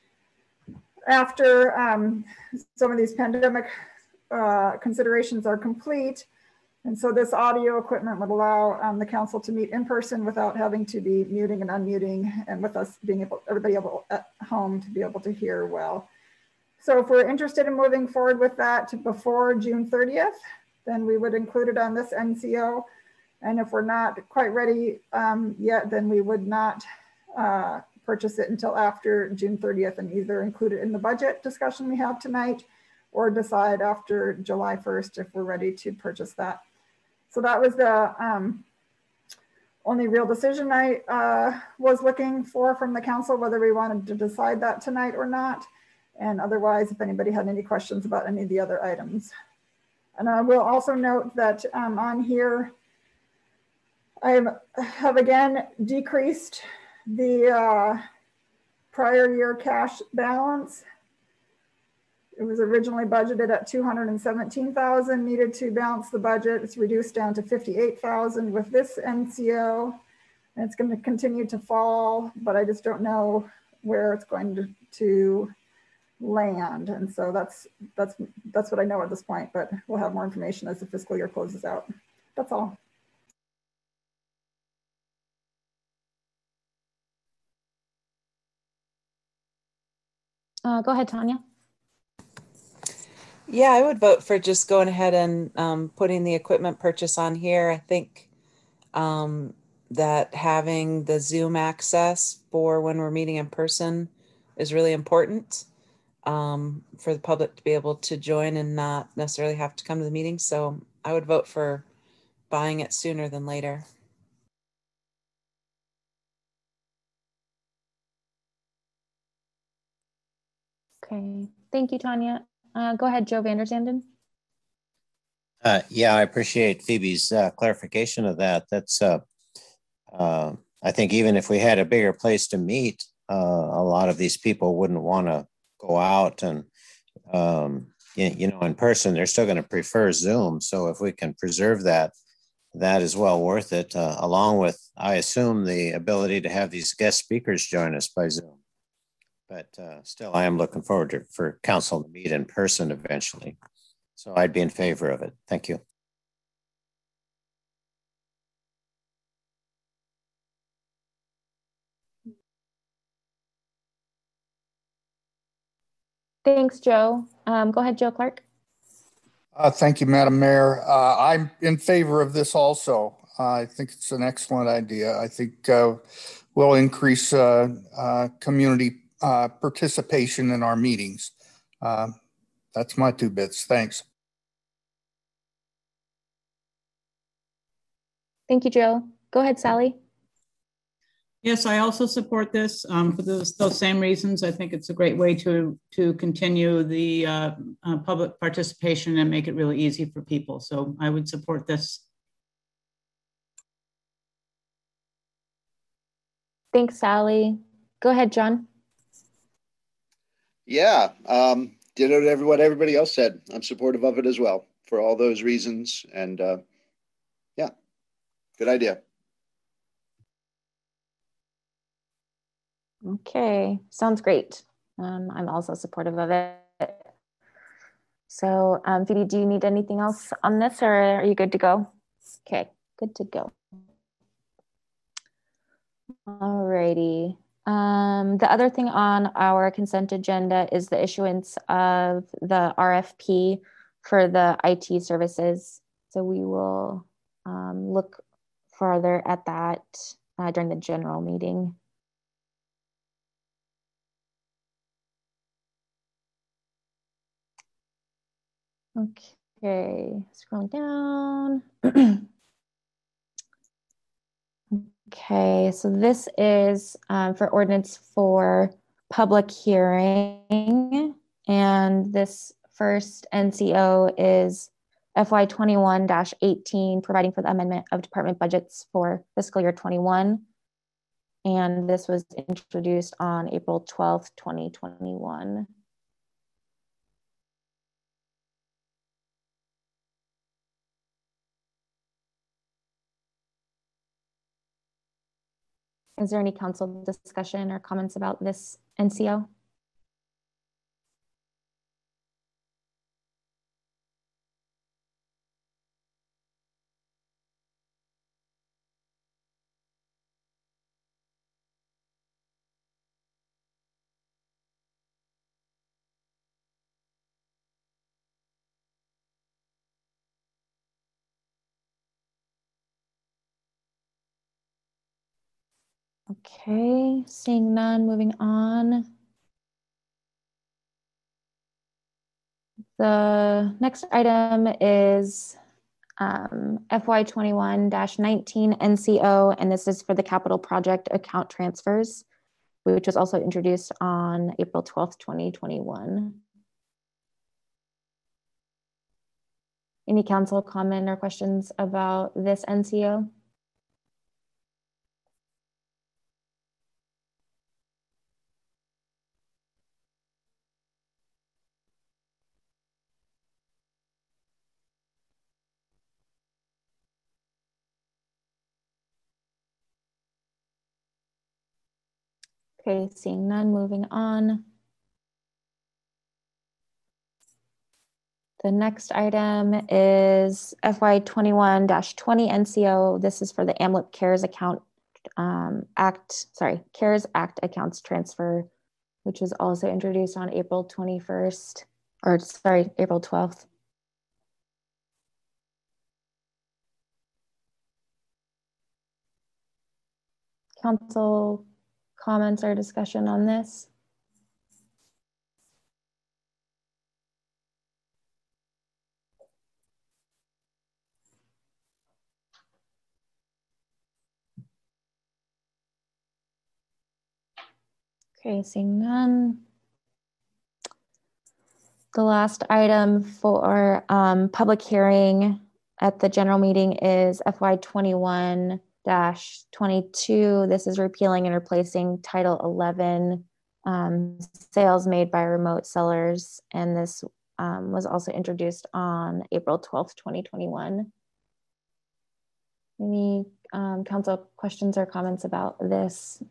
S13: After some of these pandemic considerations are complete. And so this audio equipment would allow the council to meet in person without having to be muting and unmuting, and with us being able, everybody able at home to be able to hear well. So if we're interested in moving forward with that before June 30th, then we would include it on this NCO. And if we're not quite ready yet, then we would not purchase it until after June 30th, and either include it in the budget discussion we have tonight, or decide after July 1st if we're ready to purchase that. So that was the only real decision I was looking for from the council, whether we wanted to decide that tonight or not. And otherwise, if anybody had any questions about any of the other items. And I will also note that on here, I have again decreased the prior year cash balance. It was originally budgeted at 217,000, needed to balance the budget. It's reduced down to 58,000 with this NCO. And it's going to continue to fall, but I just don't know where it's going to land. And so that's what I know at this point, but we'll have more information as the fiscal year closes out. That's all.
S1: Go ahead, Tanya.
S7: Yeah, I would vote for just going ahead and putting the equipment purchase on here. I think that having the Zoom access for when we're meeting in person is really important for the public to be able to join and not necessarily have to come to the meeting. So I would vote for buying it sooner than later.
S1: Okay, thank you, Tanya. Go ahead, Joe Van der Zanden.
S12: Yeah, I appreciate Phoebe's clarification of that. That's, I think even if we had a bigger place to meet, a lot of these people wouldn't want to go out and, you know, in person. They're still going to prefer Zoom. So if we can preserve that, that is well worth it, along with, I assume, the ability to have these guest speakers join us by Zoom. But still, I am looking forward for council to meet in person eventually. So I'd be in favor of it. Thank you.
S1: Thanks, Joe. Go ahead, Joe Clark.
S9: Thank you, Madam Mayor. I'm in favor of this also. I think it's an excellent idea. I think we'll increase community participation in our meetings. That's my 2 bits. Thanks.
S1: Thank you, Joe. Go ahead, Sally.
S2: Yes, I also support this for those same reasons. I think it's a great way to continue the public participation and make it really easy for people. So I would support this.
S1: Thanks, Sally. Go ahead, John.
S6: Yeah, ditto to what everybody else said. I'm supportive of it as well for all those reasons. And yeah, good idea.
S1: Okay, sounds great. I'm also supportive of it. So, Phoebe, do you need anything else on this, or are you good to go? Okay, good to go. All righty. The other thing on our consent agenda is the issuance of the RFP for the IT services. So we will look further at that during the general meeting. Okay, scrolling down. Okay, so this is for ordinance for public hearing. And this first NCO is FY 21-18, providing for the amendment of department budgets for fiscal year 21. And this was introduced on April 12th, 2021. Is there any council discussion or comments about this NCO? Okay, seeing none, moving on. The next item is FY 21-19 NCO, and this is for the capital project account transfers, which was also introduced on April 12th, 2021. Any council comment or questions about this NCO? Okay, seeing none, moving on. The next item is FY 21-20 NCO. This is for the AMLIP CARES CARES Act accounts transfer, which was also introduced on April 21st, or sorry, April 12th. Council comments or discussion on this? Okay, seeing none. The last item for public hearing at the general meeting is FY 21-22. This is repealing and replacing Title 11, sales made by remote sellers. And this was also introduced on April 12th, 2021. Any council questions or comments about this?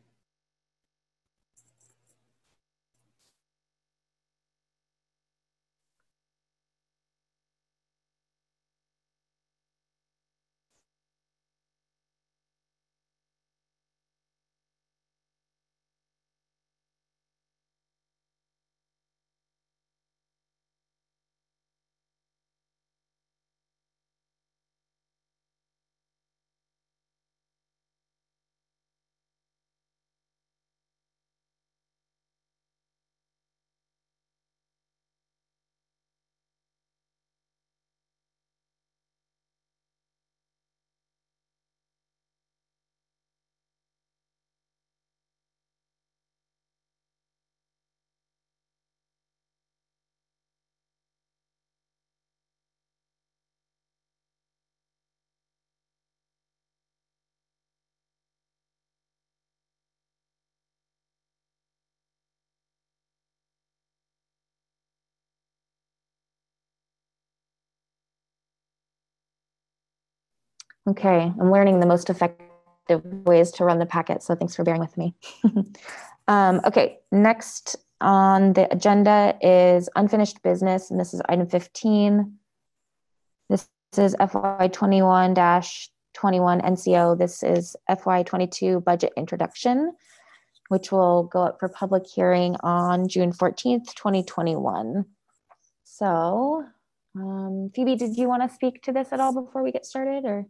S1: Okay, I'm learning the most effective ways to run the packet, so thanks for bearing with me. Okay, next on the agenda is unfinished business, and this is item 15. This is FY 21-21 NCO. This is FY 22 budget introduction. which will go up for public hearing on June 14th, 2021. So, Phoebe, did you want to speak to this at all before we get started, or?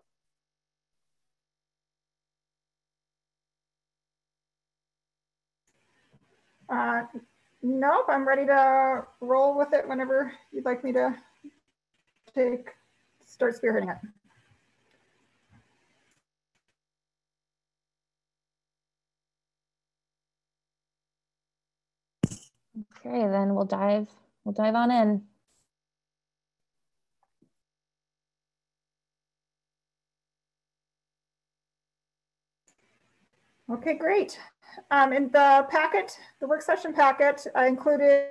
S13: Nope, I'm ready to roll with it whenever you'd like me to start spearheading it.
S1: Okay, then we'll dive on in.
S13: Okay, great. In the packet, the work session packet, I included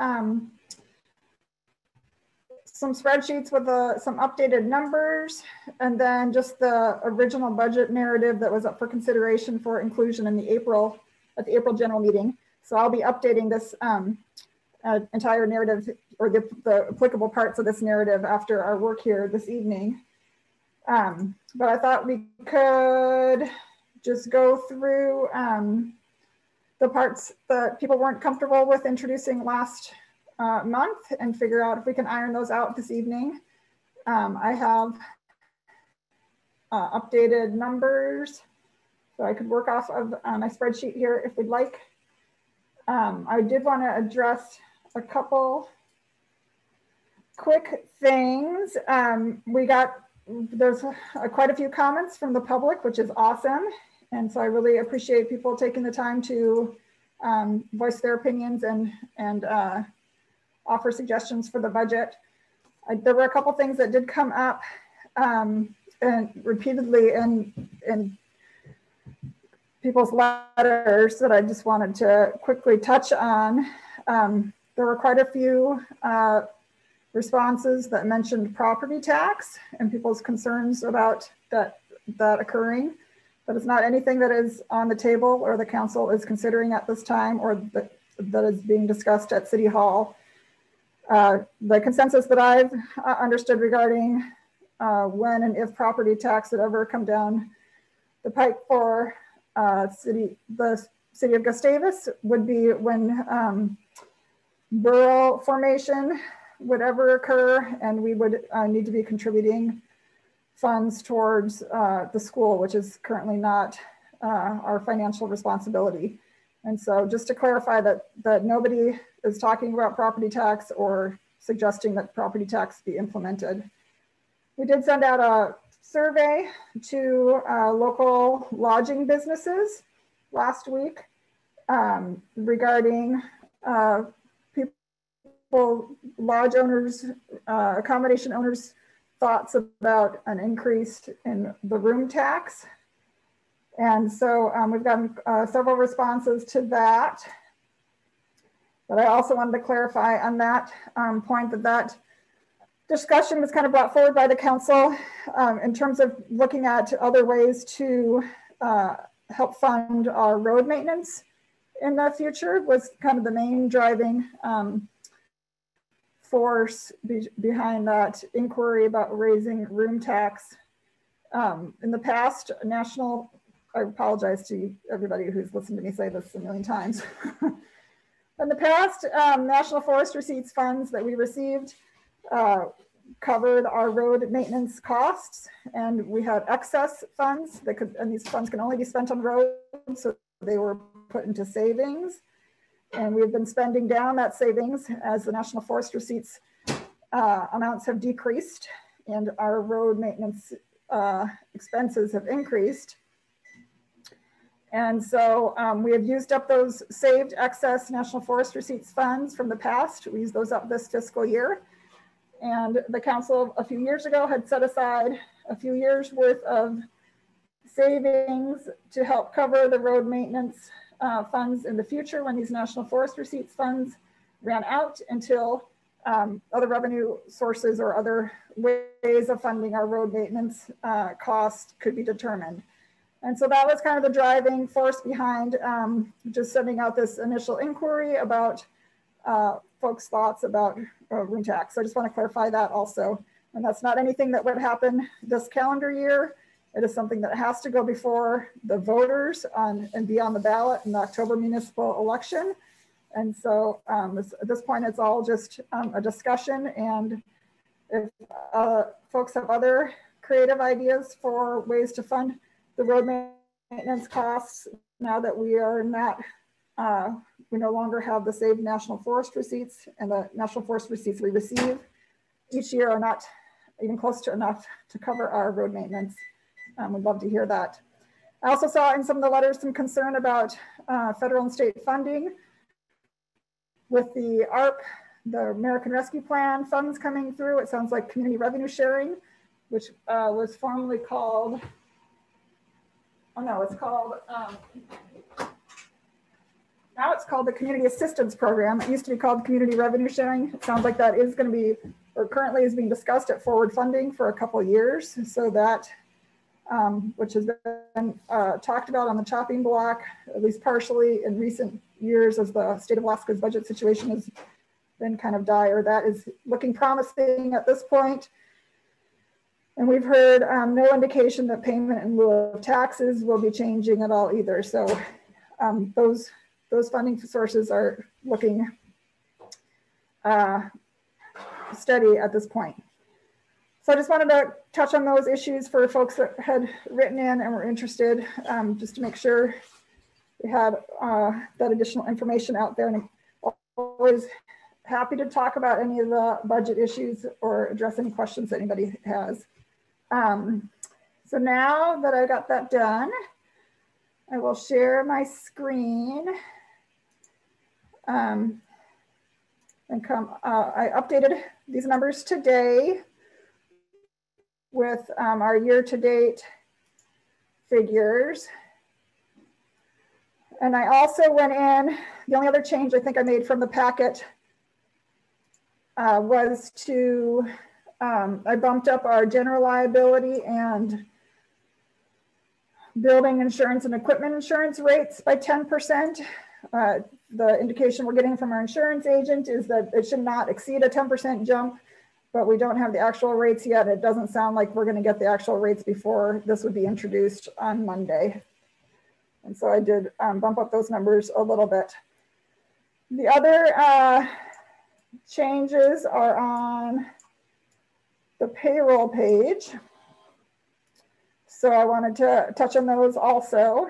S13: some spreadsheets with some updated numbers, and then just the original budget narrative that was up for consideration for inclusion in the April general meeting. So I'll be updating this entire narrative, or the applicable parts of this narrative after our work here this evening. But I thought we could just go through the parts that people weren't comfortable with introducing last month and figure out if we can iron those out this evening. I have updated numbers, so I could work off of my spreadsheet here if we'd like. I did want to address a couple quick things. There's quite a few comments from the public, which is awesome. And so I really appreciate people taking the time to voice their opinions and offer suggestions for the budget. There were a couple things that did come up and repeatedly in people's letters that I just wanted to quickly touch on. There were quite a few responses that mentioned property tax and people's concerns about that occurring. But it's not anything that is on the table or the council is considering at this time, or that is being discussed at City Hall. The consensus that I've understood regarding when and if property tax would ever come down the pike for the city of Gustavus would be when borough formation would ever occur, and we would need to be contributing funds towards the school, which is currently not our financial responsibility. And so just to clarify that nobody is talking about property tax or suggesting that property tax be implemented. We did send out a survey to local lodging businesses last week regarding lodge owners, accommodation owners' thoughts about an increase in the room tax. And so we've gotten several responses to that. But I also wanted to clarify on that point that discussion was kind of brought forward by the council in terms of looking at other ways to help fund our road maintenance in the future was kind of the main driving force behind that inquiry about raising room tax. In the past, I apologize to everybody who's listened to me say this a million times. In the past, National Forest Receipts funds that we received covered our road maintenance costs, and we had excess funds and these funds can only be spent on roads, so they were put into savings. And we've been spending down that savings as the National Forest Receipts amounts have decreased and our road maintenance expenses have increased. And so we have used up those saved excess National Forest Receipts funds from the past. We used those up this fiscal year. And the council a few years ago had set aside a few years worth of savings to help cover the road maintenance funds in the future when these National Forest Receipts funds ran out, until other revenue sources or other ways of funding our road maintenance cost could be determined. And so that was kind of the driving force behind just sending out this initial inquiry about folks' thoughts about room tax. So I just want to clarify that also. And that's not anything that would happen this calendar year. It is something that has to go before the voters and be on the ballot in the October municipal election. And so at this point, it's all just a discussion. And if folks have other creative ideas for ways to fund the road maintenance costs, now that we are not, we no longer have the saved National Forest receipts, and the National Forest receipts we receive each year are not even close to enough to cover our road maintenance. We'd love to hear that. I also saw in some of the letters some concern about federal and state funding with the ARP, the American Rescue Plan funds coming through. It sounds like community revenue sharing, which was formerly called, oh no, it's called, now it's called the Community Assistance Program. It used to be called Community Revenue Sharing. It sounds like that is going to be, or currently is being discussed at Forward Funding for a couple of years. So that, which has been talked about on the chopping block, at least partially in recent years as the state of Alaska's budget situation has been kind of dire. That is looking promising at this point. And we've heard no indication that payment in lieu of taxes will be changing at all either. So those funding sources are looking steady at this point. So I just wanted to touch on those issues for folks that had written in and were interested, just to make sure we had that additional information out there. And I'm always happy to talk about any of the budget issues or address any questions that anybody has. So now that I got that done, I will share my screen. And I updated these numbers today with our year-to-date figures. And I also went in, the only other change I think I made from the packet was to, I bumped up our general liability and building insurance and equipment insurance rates by 10%. The indication we're getting from our insurance agent is that it should not exceed a 10% jump, but we don't have the actual rates yet. It doesn't sound like we're going to get the actual rates before this would be introduced on Monday. And so I did bump up those numbers a little bit. The other changes are on the payroll page. So I wanted to touch on those also.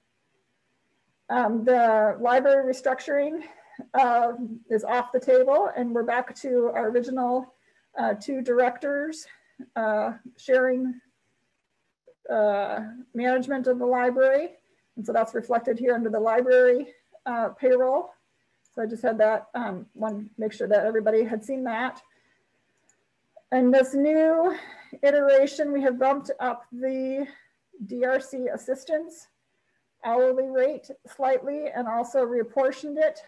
S13: The library restructuring is off the table, and we're back to our original 2 directors sharing management of the library. And so that's reflected here under the library payroll. So I just had that, want to make sure that everybody had seen that. And this new iteration, we have bumped up the DRC assistance hourly rate slightly, and also reapportioned it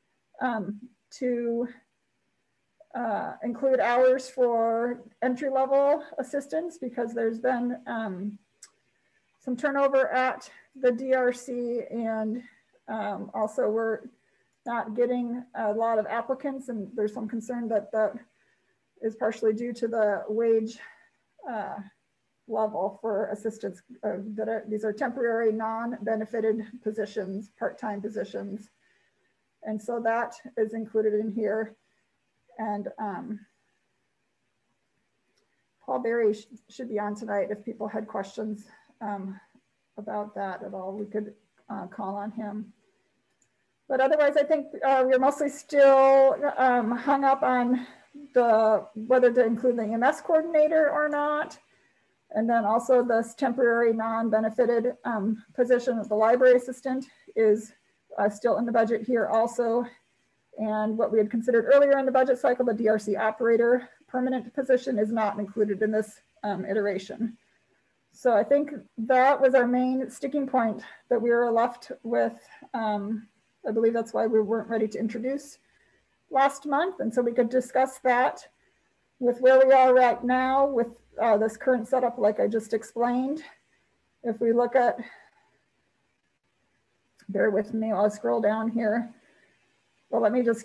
S13: to include hours for entry-level assistance, because there's been some turnover at the DRC, and also we're not getting a lot of applicants, and there's some concern that that is partially due to the wage level for assistance. These are temporary, non-benefited positions, part-time positions. And so that is included in here. And Paul Berry should be on tonight. If people had questions about that at all, we could call on him. But otherwise, I think we're mostly still hung up on whether to include the EMS coordinator or not. And then also this temporary non-benefited position of the library assistant is still in the budget here also. And what we had considered earlier in the budget cycle, the DRC operator permanent position, is not included in this iteration. So I think that was our main sticking point that we were left with. I believe that's why we weren't ready to introduce last month. And so we could discuss that with where we are right now with this current setup, like I just explained. If we look at, bear with me, I'll scroll down here. Well, let me just,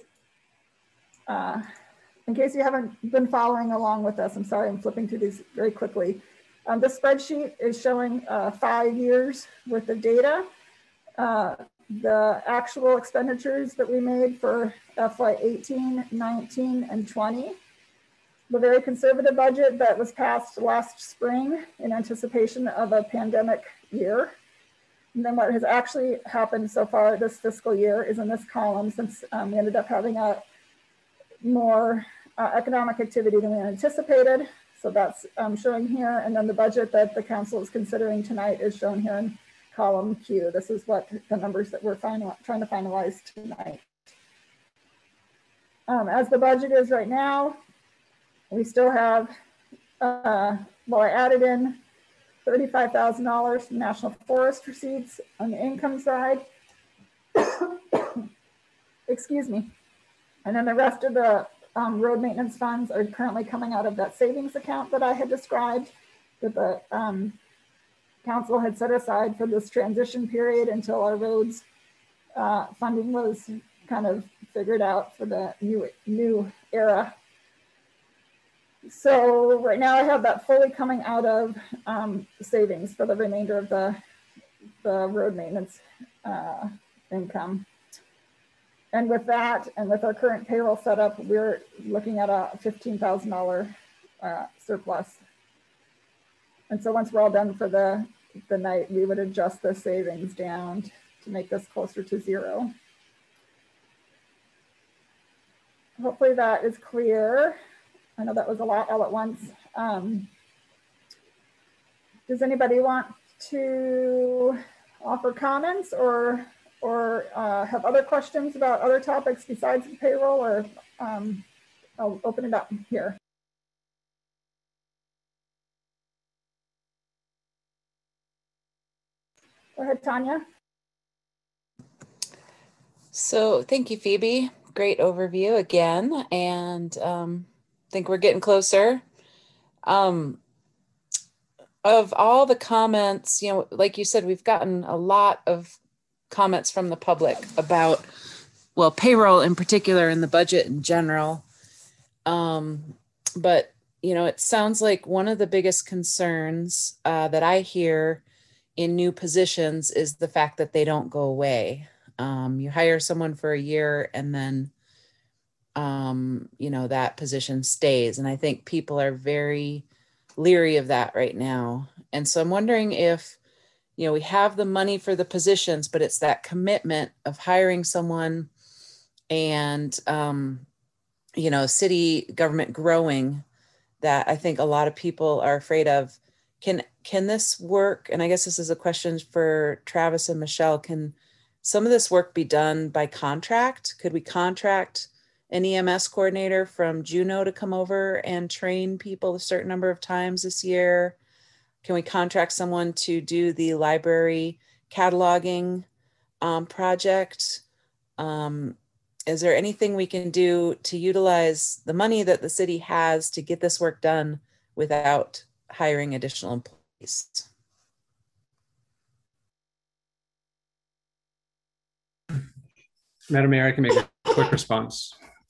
S13: in case you haven't been following along with us, I'm sorry, I'm flipping through these very quickly. This spreadsheet is showing 5 years worth of data. The actual expenditures that we made for FY 18, 19, and 20. The very conservative budget that was passed last spring in anticipation of a pandemic year. And then what has actually happened so far this fiscal year is in this column, since we ended up having a more economic activity than we anticipated. So that's showing here. And then the budget that the council is considering tonight is shown here in column Q. This is what the numbers that we're trying to finalize tonight. As the budget is right now, we still have, well, I added in $35,000 National Forest receipts on the income side. Excuse me. And then the rest of the road maintenance funds are currently coming out of that savings account that I had described, that the council had set aside for this transition period until our roads funding was kind of figured out for the new era. So right now I have that fully coming out of savings for the remainder of the road maintenance income. And with that, and with our current payroll setup, we're looking at a $15,000 surplus. And so once we're all done for the night, we would adjust the savings down to make this closer to zero. Hopefully that is clear. I know that was a lot all at once. Does anybody want to offer comments or have other questions about other topics besides the payroll, or I'll open it up here. Go ahead, Tanya.
S7: So thank you, Phoebe. Great overview again. And I think we're getting closer. Of all the comments, you know, like you said, we've gotten a lot of comments from the public about, well, payroll in particular and the budget in general. But, you know, it sounds like one of the biggest concerns that I hear in new positions is the fact that they don't go away. You hire someone for a year and then, you know, that position stays. And I think people are very leery of that right now. And so I'm wondering if, you know, we have the money for the positions, but it's that commitment of hiring someone and, you know, city government growing that I think a lot of people are afraid of. Can this work? And I guess this is a question for Travis and Michelle. Can some of this work be done by contract? Could we contract an EMS coordinator from Juneau to come over and train people a certain number of times this year? Can we contract someone to do the library cataloging project? Is there anything we can do to utilize the money that the city has to get this work done without hiring additional employees?
S8: Madam Mayor, I can make a quick response.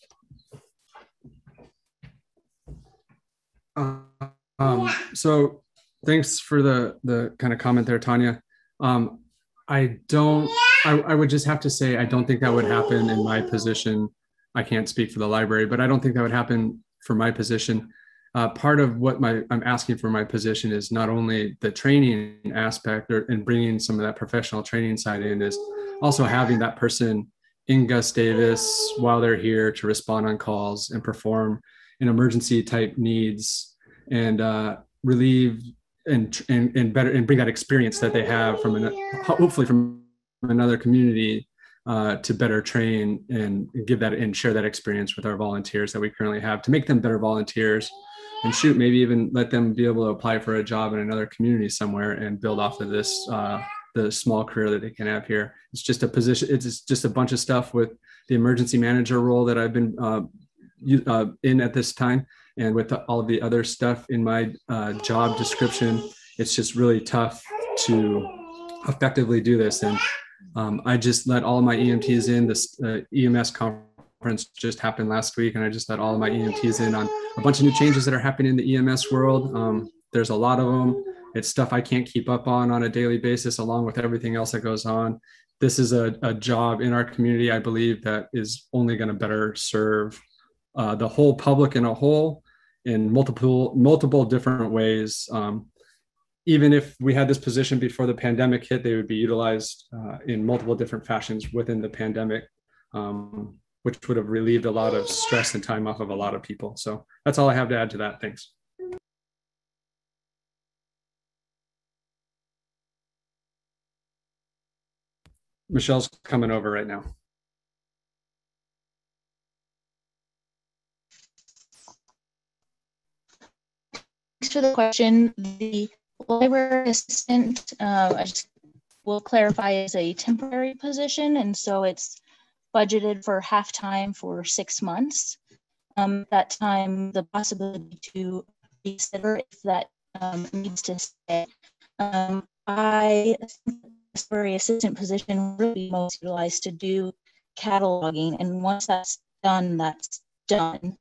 S8: So thanks for the kind of comment there, Tanya. I would just have to say, I don't think that would happen in my position. I can't speak for the library, but I don't think that would happen for my position. Part of what I'm asking for my position is not only the training aspect and bringing some of that professional training side in, is also having that person in Gustavus while they're here to respond on calls and perform an emergency type needs and relieve and bring that experience that they have from hopefully from another community to better train and give that and share that experience with our volunteers that we currently have to make them better volunteers, and shoot, maybe even let them be able to apply for a job in another community somewhere and build off of this the small career that they can have here. It's just a position. It's just a bunch of stuff with the emergency manager role that I've been in at this time. And with all of the other stuff in my job description, it's just really tough to effectively do this. And I just let all of my EMTs in. This EMS conference just happened last week, and I just let all of my EMTs in on a bunch of new changes that are happening in the EMS world. There's a lot of them. It's stuff I can't keep up on a daily basis, along with everything else that goes on. This is a job in our community, I believe, that is only going to better serve the whole public in a whole in multiple different ways. Even if we had this position before the pandemic hit, they would be utilized in multiple different fashions within the pandemic, which would have relieved a lot of stress and time off of a lot of people. So that's all I have to add to that. Thanks. Michelle's coming over right now.
S14: Thanks for the question. The library assistant, I just will clarify, is a temporary position, and so it's budgeted for half-time for 6 months. That time, the possibility to reconsider if that needs to stay. I think the library assistant position really be most utilized to do cataloging, and once that's done, that's done.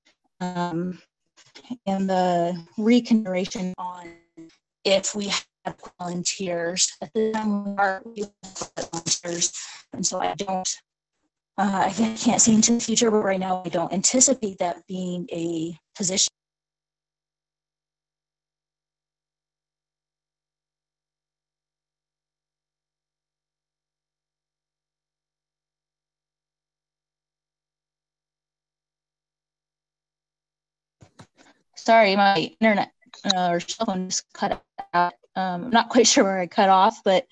S14: And the reconsideration on if we have volunteers at the time we are volunteers, and so I don't. I can't see into the future, but right now I don't anticipate that being a position. Sorry, my internet or cell phone just cut out. I'm not quite sure where I cut off, but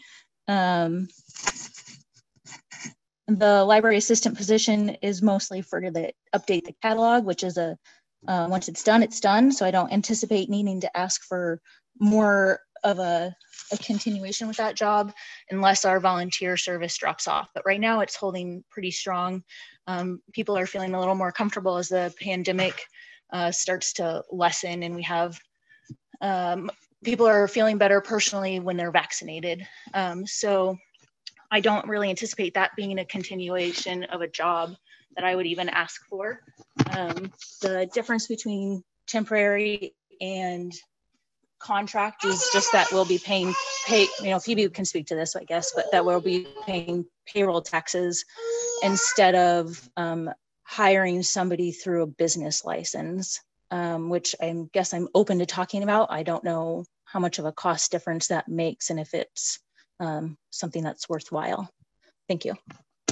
S14: the library assistant position is mostly for the update the catalog, which is a once it's done, it's done. So I don't anticipate needing to ask for more of a continuation with that job unless our volunteer service drops off. But right now it's holding pretty strong. People are feeling a little more comfortable as the pandemic starts to lessen, and we have people are feeling better personally when they're vaccinated. So I don't really anticipate that being a continuation of a job that I would even ask for. The difference between temporary and contract is just that we'll be paying Phoebe can speak to this, I guess, but that we'll be paying payroll taxes instead of hiring somebody through a business license, which I guess I'm open to talking about. I don't know how much of a cost difference that makes and if it's something that's worthwhile. Thank you.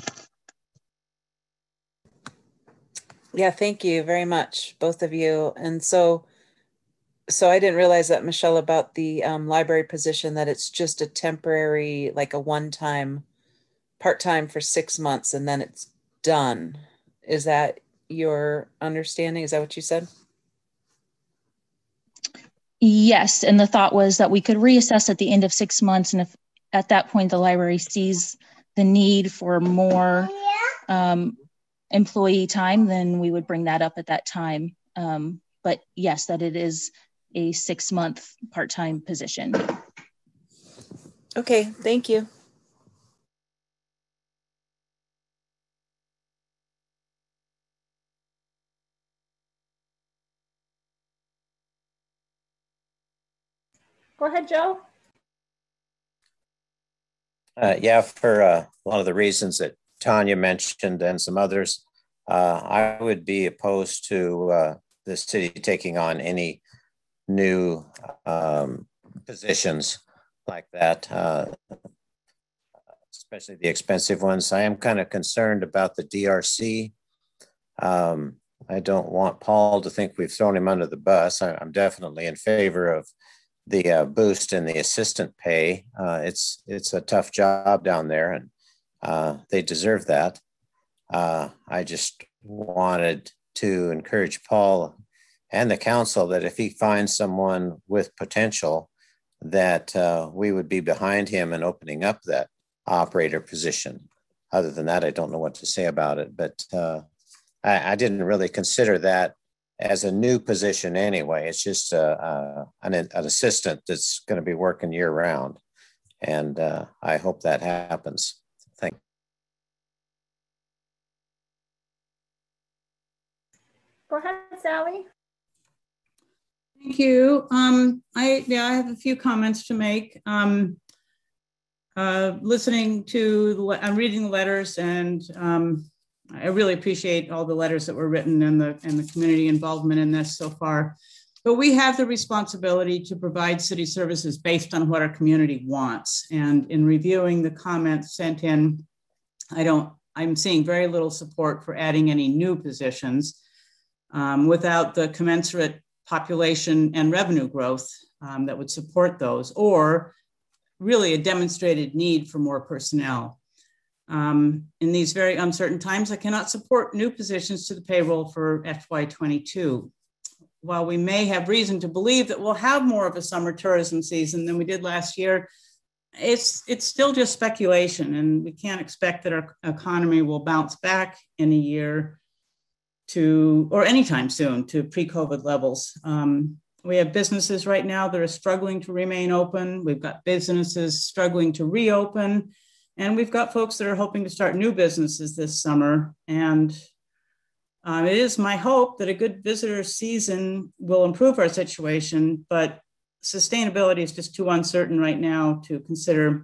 S7: Yeah, thank you very much, both of you. And so I didn't realize that, Michelle, about the library position, that it's just a temporary, like a one-time, part-time for 6 months, and then it's done. Is that your understanding? Is that what you said?
S14: Yes, and the thought was that we could reassess at the end of 6 months, and if at that point the library sees the need for more employee time, then we would bring that up at that time. But yes, that it is a 6 month part-time position.
S7: Okay, thank you.
S13: Go ahead, Joe.
S12: Yeah, for a lot of the reasons that Tanya mentioned and some others, I would be opposed to the city taking on any new positions like that, especially the expensive ones. I am kind of concerned about the DRC. I don't want Paul to think we've thrown him under the bus. I'm definitely in favor of the boost in the assistant pay. It's a tough job down there, and they deserve that. I just wanted to encourage Paul and the council that if he finds someone with potential, that we would be behind him in opening up that operator position. Other than that, I don't know what to say about it, but I didn't really consider that as a new position anyway. It's just an assistant that's going to be working year round. And I hope that happens. Thank you.
S13: Go ahead, Sally.
S2: Thank you. I have a few comments to make. Listening to, I'm reading the letters, and I really appreciate all the letters that were written and the community involvement in this so far. But we have the responsibility to provide city services based on what our community wants. And in reviewing the comments sent in, I'm seeing very little support for adding any new positions without the commensurate population and revenue growth that would support those, or really a demonstrated need for more personnel. In these very uncertain times, I cannot support new positions to the payroll for FY22. While we may have reason to believe that we'll have more of a summer tourism season than we did last year, it's still just speculation, and we can't expect that our economy will bounce back in a year or anytime soon to pre-COVID levels. We have businesses right now that are struggling to remain open. We've got businesses struggling to reopen, and we've got folks that are hoping to start new businesses this summer. And it is my hope that a good visitor season will improve our situation, but sustainability is just too uncertain right now to consider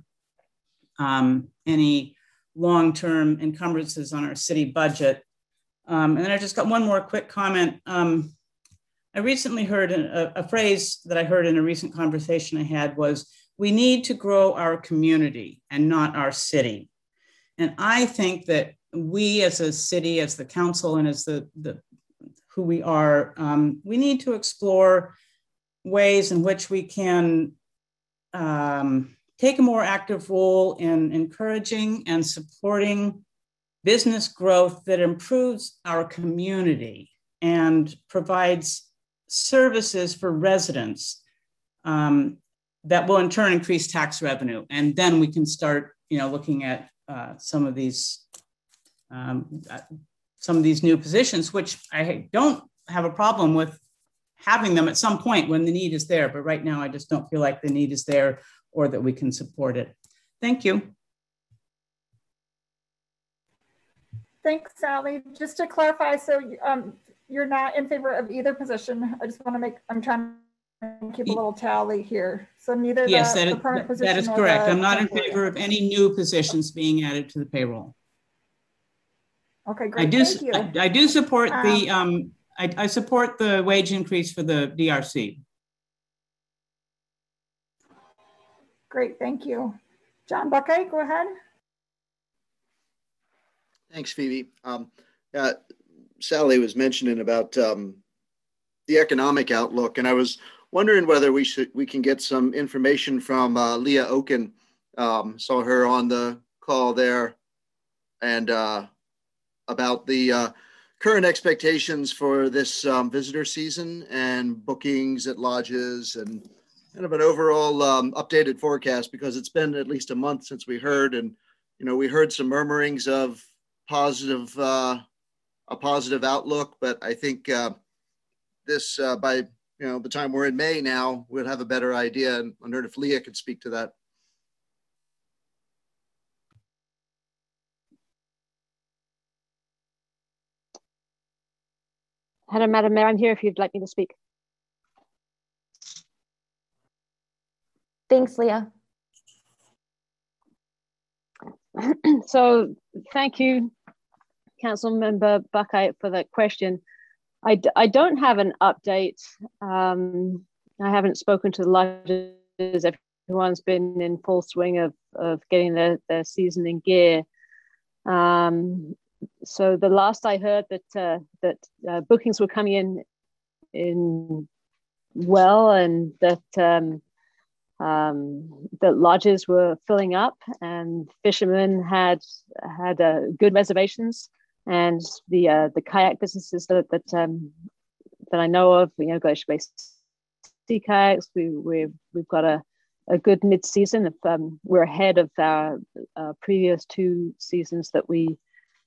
S2: any long-term encumbrances on our city budget. And then I just got one more quick comment. I recently heard a phrase that I heard in a recent conversation I had was, we need to grow our community and not our city. And I think that we as a city, as the council, and as who we are, we need to explore ways in which we can take a more active role in encouraging and supporting business growth that improves our community and provides services for residents that will in turn increase tax revenue. And then we can start, looking at some of these new positions, which I don't have a problem with having them at some point when the need is there. But right now, I just don't feel like the need is there or that we can support it. Thank you.
S13: Thanks, Sally. Just to clarify, so you're not in favor of either position. I just want to I'm trying to keep a little tally here. So neither
S2: yes,
S13: the permanent position.
S2: That is correct. I'm not in favor of any new positions being added to the payroll.
S13: Okay, great.
S2: Thank you. I do support I support the wage increase for the DRC.
S13: Great, thank you. John Buckeye, go ahead.
S6: Thanks, Phoebe. Sally was mentioning about the economic outlook, and I was wondering whether we can get some information from Leah Oken. Saw her on the call there, and about the current expectations for this visitor season and bookings at lodges, and kind of an overall updated forecast, because it's been at least a month since we heard, and we heard some murmurings of a positive outlook, but I think this by the time we're in May now, we'll have a better idea. And I wondered if Leah could speak to that.
S15: Hello, Madam Mayor. I'm here if you'd like me to speak.
S1: Thanks, Leah.
S15: So thank you, Councilmember Buckeye, for that question. I don't have an update. I haven't spoken to the lodges. Everyone's been in full swing of getting their season in gear. So the last I heard that bookings were coming in well, and that lodges were filling up, and fishermen had good reservations, and the kayak businesses that I know of, Glacier Bay Sea Kayaks, we've got a good mid-season. We're ahead of our previous two seasons that we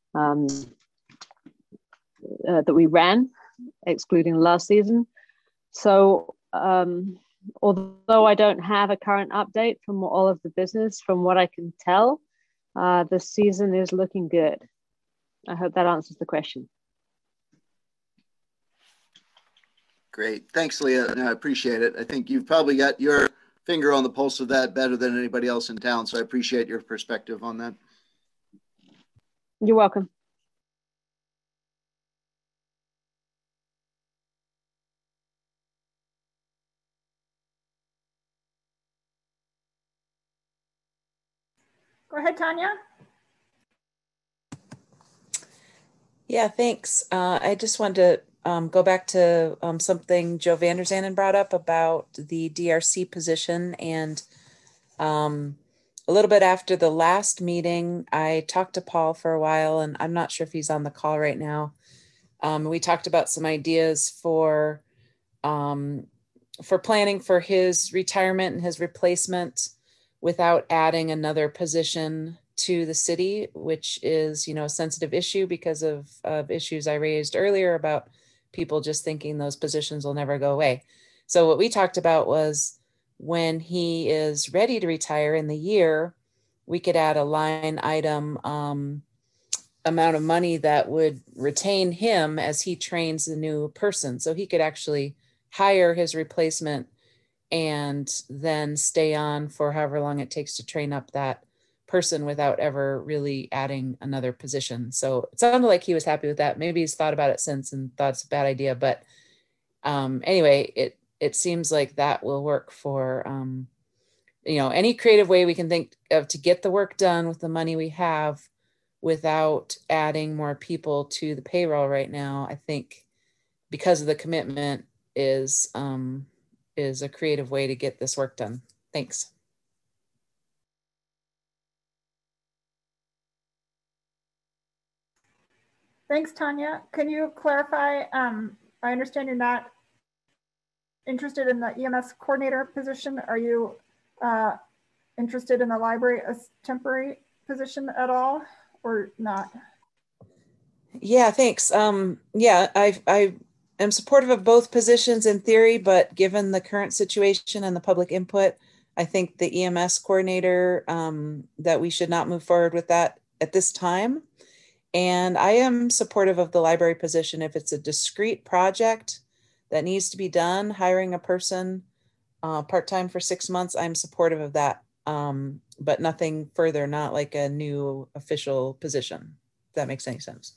S15: ran, excluding last season. So although I don't have a current update from all of the business, from what I can tell, the season is looking good. I hope that answers the question.
S6: Great. Thanks, Leah. I appreciate it. I think you've probably got your finger on the pulse of that better than anybody else in town. So I appreciate your perspective on that.
S15: You're welcome.
S13: Go ahead, Tanya.
S7: Yeah, thanks. I just wanted to go back to something Joe Vanderzanden brought up about the DRC position. And a little bit after the last meeting, I talked to Paul for a while, and I'm not sure if he's on the call right now. We talked about some ideas for planning for his retirement and his replacement without adding another position to the city, which is, a sensitive issue because of issues I raised earlier about people just thinking those positions will never go away. So what we talked about was when he is ready to retire in the year, we could add a line item amount of money that would retain him as he trains the new person. So he could actually hire his replacement and then stay on for however long it takes to train up that person without ever really adding another position. So it sounded like he was happy with that. Maybe he's thought about it since and thought it's a bad idea. But anyway, it seems like that will work for, any creative way we can think of to get the work done with the money we have without adding more people to the payroll right now. I think because of the commitment is a creative way to get this work done. Thanks.
S13: Thanks, Tanya. Can you clarify? I understand you're not interested in the EMS coordinator position. Are you interested in the library as temporary position at all or not?
S7: Yeah, thanks. I am supportive of both positions in theory, but given the current situation and the public input, I think the EMS coordinator, that we should not move forward with that at this time. And I am supportive of the library position if it's a discrete project that needs to be done, hiring a person part-time for 6 months, I'm supportive of that. But nothing further, not like a new official position, if that makes any sense.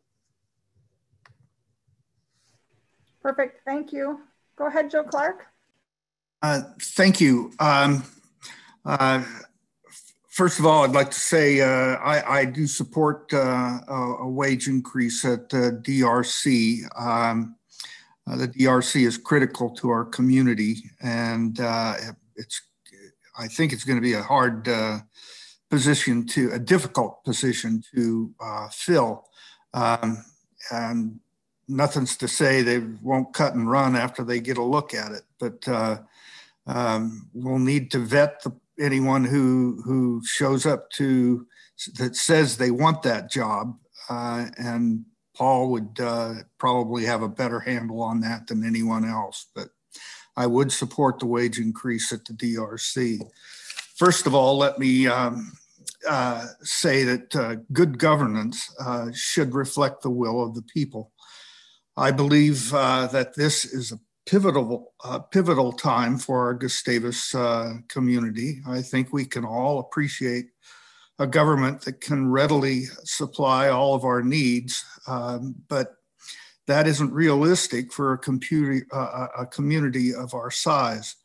S13: Perfect, thank you. Go ahead, Joe Clark.
S9: Thank you. First of all, I'd like to say I do support a wage increase at DRC. The DRC is critical to our community, and I think it's going to be a hard a difficult position to fill. And nothing's to say they won't cut and run after they get a look at it, but we'll need to vet anyone who shows up that says they want that job, and Paul would probably have a better handle on that than anyone else, but I would support the wage increase at the DRC. First of all, let me say that good governance should reflect the will of the people. I believe that this is a pivotal time for our Gustavus community. I think we can all appreciate a government that can readily supply all of our needs, but that isn't realistic for a community of our size.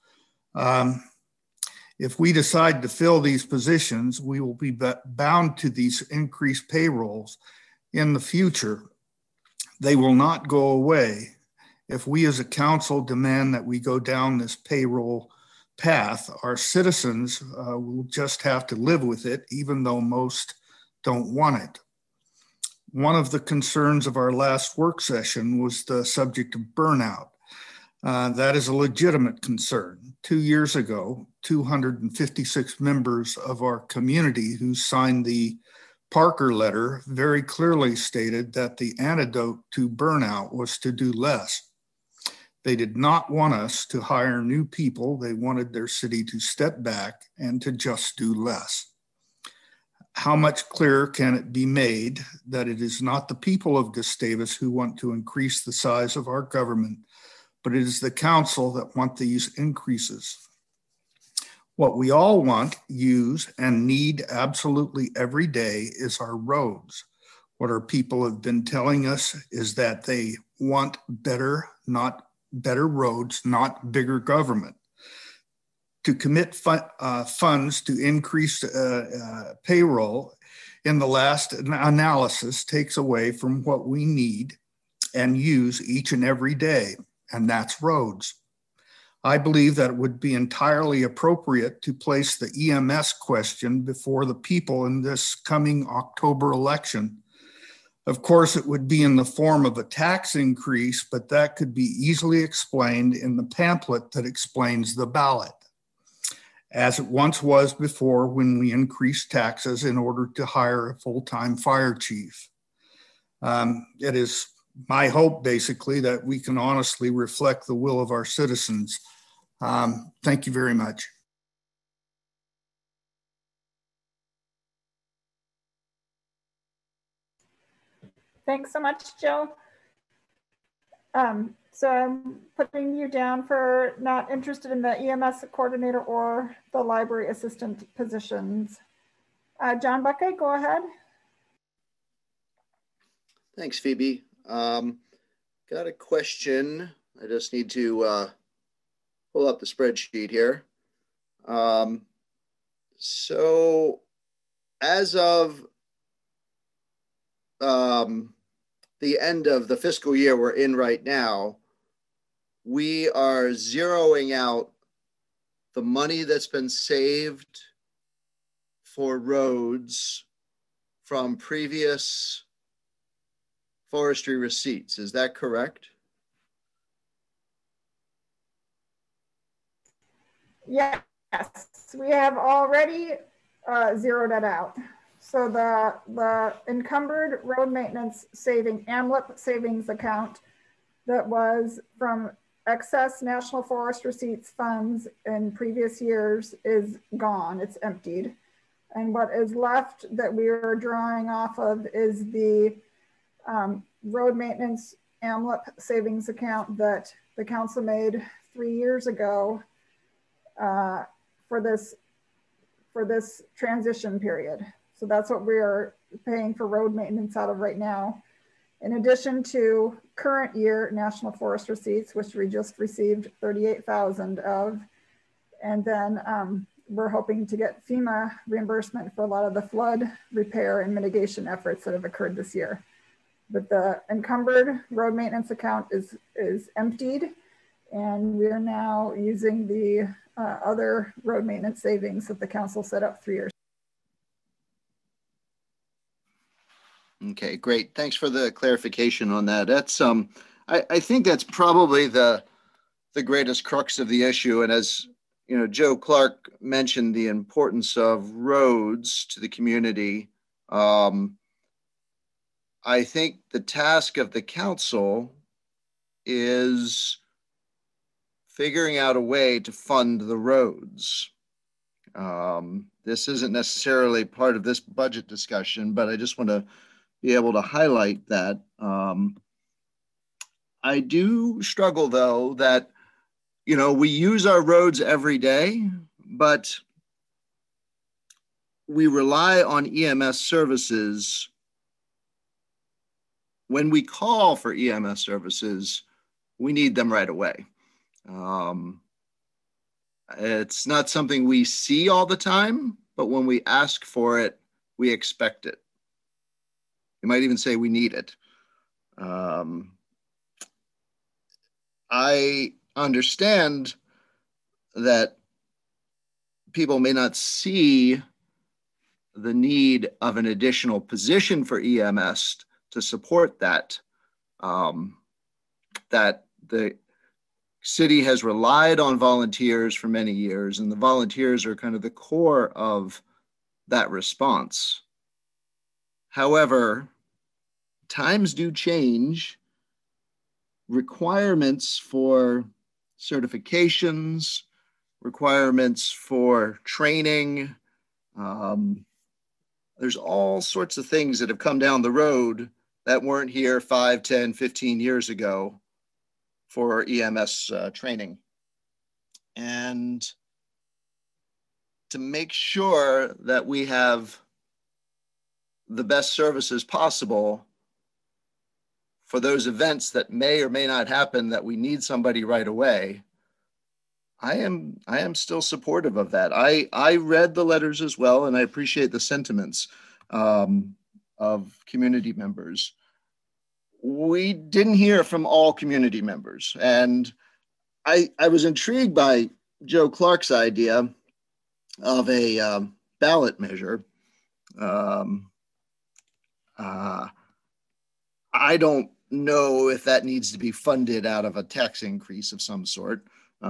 S9: If we decide to fill these positions, we will be bound to these increased payrolls in the future. They will not go away. If we as a council demand that we go down this payroll path, our citizens will just have to live with it, even though most don't want it. One of the concerns of our last work session was the subject of burnout. That is a legitimate concern. 2 years ago, 256 members of our community who signed the Parker letter very clearly stated that the antidote to burnout was to do less. They did not want us to hire new people. They wanted their city to step back and to just do less. How much clearer can it be made that it is not the people of Gustavus who want to increase the size of our government, but it is the council that want these increases. What we all want, use, and need absolutely every day is our roads. What our people have been telling us is that they want better, not better roads, not bigger government. To commit funds to increase payroll in the last analysis takes away from what we need and use each and every day, and that's roads. I believe that it would be entirely appropriate to place the EMS question before the people in this coming October election. Of course, it would be in the form of a tax increase, but that could be easily explained in the pamphlet that explains the ballot, as it once was before when we increased taxes in order to hire a full-time fire chief. It is my hope, basically, that we can honestly reflect the will of our citizens. Thank you very much.
S13: Thanks so much, Joe. So I'm putting you down for not interested in the EMS coordinator or the library assistant positions. John Buckeye, go ahead.
S6: Thanks, Phoebe. Got a question. I just need to pull up the spreadsheet here. So as of the end of the fiscal year we're in right now, we are zeroing out the money that's been saved for roads from previous forestry receipts. Is that correct?
S13: Yes, we have already zeroed it out. So the encumbered road maintenance AMLIP savings account that was from excess National Forest receipts funds in previous years is gone, it's emptied. And what is left that we are drawing off of is the road maintenance AMLIP savings account that the council made 3 years ago for this transition period. So that's what we're paying for road maintenance out of right now. In addition to current year National Forest receipts, which we just received 38,000 of. And then we're hoping to get FEMA reimbursement for a lot of the flood repair and mitigation efforts that have occurred this year. But the encumbered road maintenance account is emptied, and we are now using the other road maintenance savings that the council set up 3 years.
S6: Okay, great. Thanks for the clarification on that. That's I think that's probably the greatest crux of the issue. And as you know, Joe Clark mentioned the importance of roads to the community. I think the task of the council is figuring out a way to fund the roads. This isn't necessarily part of this budget discussion, but I just want to be able to highlight that. I do struggle, though, that, you know, we use our roads every day, but we rely on EMS services. When we call for EMS services, we need them right away. It's not something we see all the time, but when we ask for it, we expect it. You might even say we need it. I understand that people may not see the need of an additional position for EMS to support that, that the city has relied on volunteers for many years, and the volunteers are kind of the core of that response. However, times do change. Requirements for certifications, requirements for training, there's all sorts of things that have come down the road that weren't here 5, 10, 15 years ago for EMS training. And to make sure that we have the best services possible for those events that may or may not happen that we need somebody right away, I am still supportive of that. I read the letters as well, and I appreciate the sentiments of community members. We didn't hear from all community members, and I was intrigued by Joe Clark's idea of a ballot measure. I don't know if that needs to be funded out of a tax increase of some sort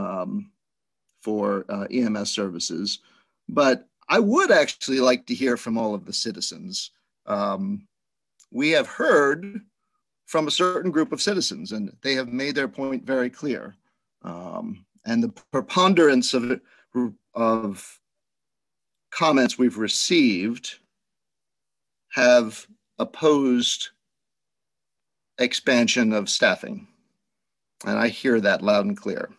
S6: for EMS services, but I would actually like to hear from all of the citizens. We have heard from a certain group of citizens, and they have made their point very clear. And the preponderance of comments we've received have opposed expansion of staffing. And I hear that loud and clear.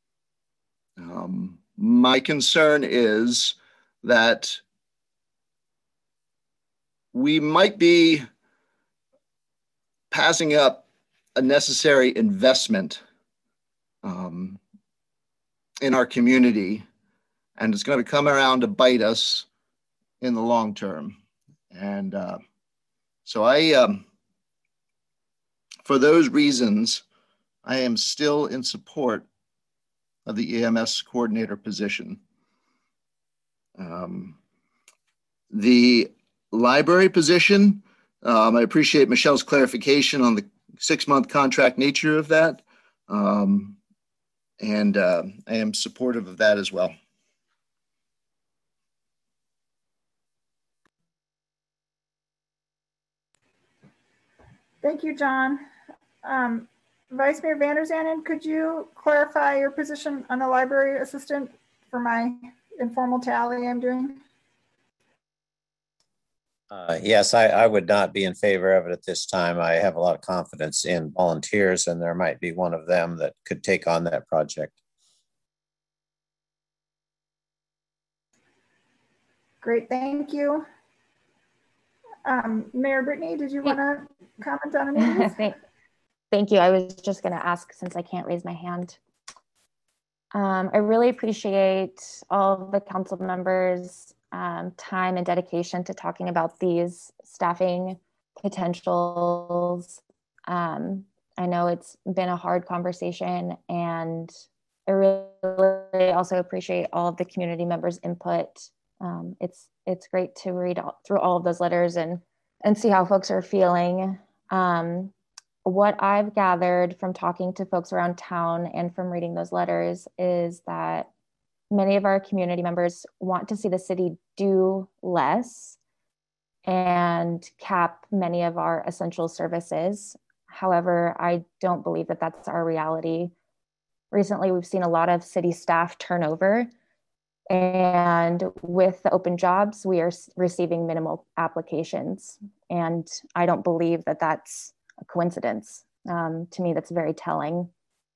S6: My concern is that we might be passing up a necessary investment in our community, and it's going to come around to bite us in the long term. And so for those reasons, I am still in support of the EMS coordinator position. The library position, I appreciate Michelle's clarification on the 6-month contract nature of that. And I am supportive of that as well.
S13: Thank you, John. Vice Mayor Vander Zanden, could you clarify your position on the library assistant for my informal tally I'm doing?
S12: Yes, I would not be in favor of it at this time. I have a lot of confidence in volunteers, and there might be one of them that could take on that project.
S13: Great, thank you. Mayor Brittany, did you want to comment on any of this?
S1: Thank you. I was just going to ask, since I can't raise my hand. I really appreciate all of the council members' time and dedication to talking about these staffing potentials. I know it's been a hard conversation, and I really also appreciate all of the community members' input. It's great to read through all of those letters and see how folks are feeling. What I've gathered from talking to folks around town and from reading those letters is that many of our community members want to see the city do less and cap many of our essential services. However, I don't believe that that's our reality. Recently, we've seen a lot of city staff turnover, and with the open jobs, we are receiving minimal applications. And I don't believe that that's a coincidence. To me, that's very telling.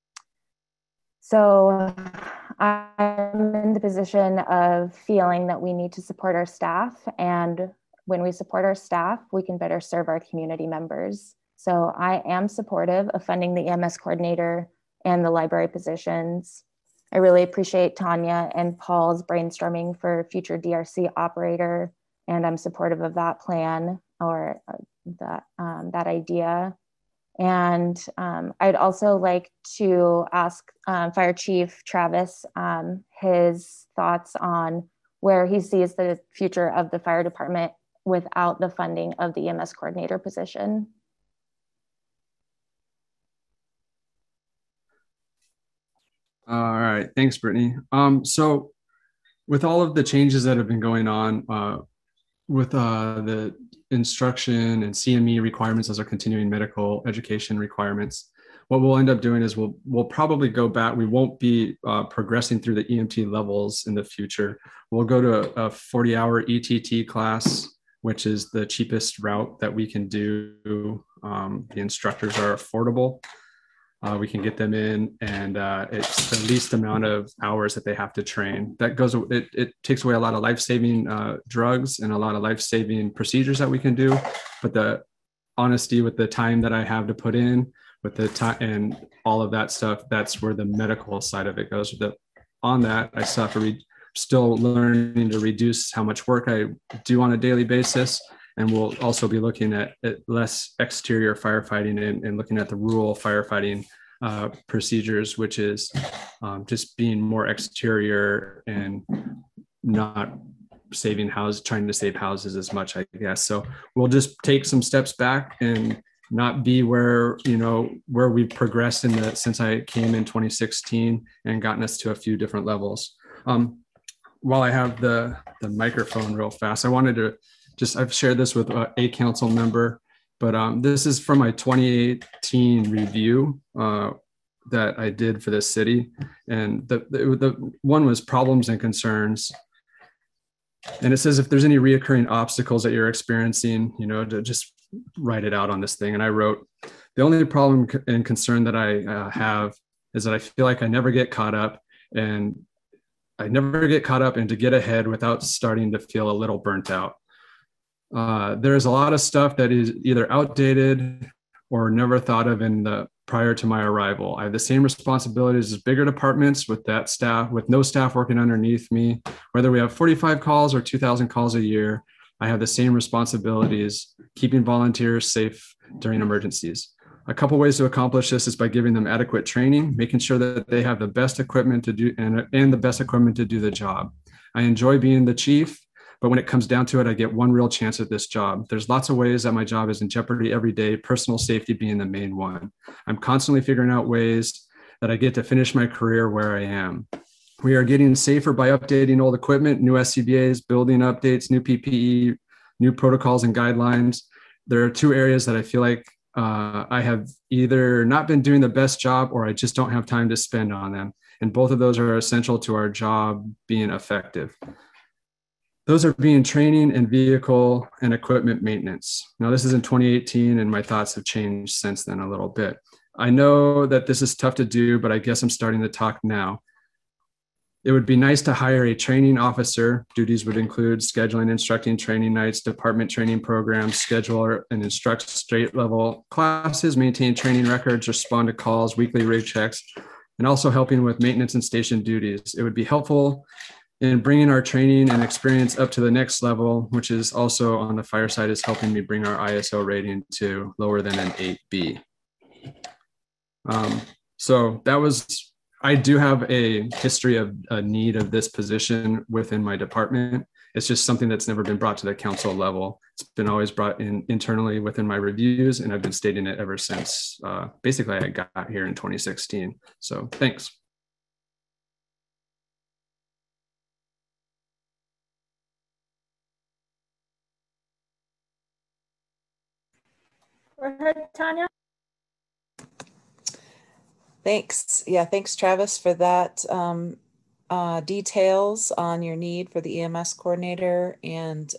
S1: So I'm in the position of feeling that we need to support our staff. And when we support our staff, we can better serve our community members. So I am supportive of funding the EMS coordinator and the library positions. I really appreciate Tanya and Paul's brainstorming for future DRC operator, and I'm supportive of that plan or that idea. And I'd also like to ask Fire Chief Travis his thoughts on where he sees the future of the fire department without the funding of the EMS coordinator position.
S8: All right, thanks, Brittany. So with all of the changes that have been going on with the instruction and CME requirements as our continuing medical education requirements, what we'll end up doing is we'll probably go back. We won't be progressing through the EMT levels in the future. We'll go to a 40-hour ETT class, which is the cheapest route that we can do. The instructors are affordable. we can get them in, and it's the least amount of hours that they have to train. That goes, it takes away a lot of life-saving drugs and a lot of life-saving procedures that we can do. But the honesty with the time that I have to put in, with the time and all of that stuff, that's where the medical side of it goes. On that, I still learning to reduce how much work I do on a daily basis. And we'll also be looking at less exterior firefighting and looking at the rural firefighting procedures, which is just being more exterior and not trying to save houses as much, I guess. So we'll just take some steps back and not be where we've progressed since I came in 2016 and gotten us to a few different levels. While I have the microphone real fast, I wanted to I've shared this with a council member, but this is from my 2018 review that I did for this city. And the one was problems and concerns. And it says, if there's any reoccurring obstacles that you're experiencing, to just write it out on this thing. And I wrote, the only problem and concern that I have is that I feel like I never get caught up and to get ahead without starting to feel a little burnt out. There's a lot of stuff that is either outdated or never thought of prior to my arrival. I have the same responsibilities as bigger departments with no staff working underneath me. Whether we have 45 calls or 2,000 calls a year, I have the same responsibilities, keeping volunteers safe during emergencies. A couple ways to accomplish this is by giving them adequate training, making sure that they have the best equipment to do and the best equipment to do the job. I enjoy being the chief, but when it comes down to it, I get one real chance at this job. There's lots of ways that my job is in jeopardy every day, personal safety being the main one. I'm constantly figuring out ways that I get to finish my career where I am. We are getting safer by updating old equipment, new SCBAs, building updates, new PPE, new protocols and guidelines. There are two areas that I feel like I have either not been doing the best job or I just don't have time to spend on them. And both of those are essential to our job being effective. Those are being training and vehicle and equipment maintenance. Now, this is in 2018, and my thoughts have changed since then a little bit. I know that this is tough to do, but I guess I'm starting to talk now. It would be nice to hire a training officer. Duties would include scheduling, instructing training nights, department training programs, schedule and instruct straight level classes, maintain training records, respond to calls, weekly rig checks, and also helping with maintenance and station duties. It would be helpful in bringing our training and experience up to the next level, which is also on the fire side, is helping me bring our ISO rating to lower than an 8B. So that was, I do have a history of a need of this position within my department. It's just something that's never been brought to the council level. It's been always brought in internally within my reviews, and I've been stating it ever since basically I got here in 2016. So thanks.
S13: Go ahead, Tanya.
S7: Thanks. Yeah, thanks, Travis, for that details on your need for the EMS coordinator. And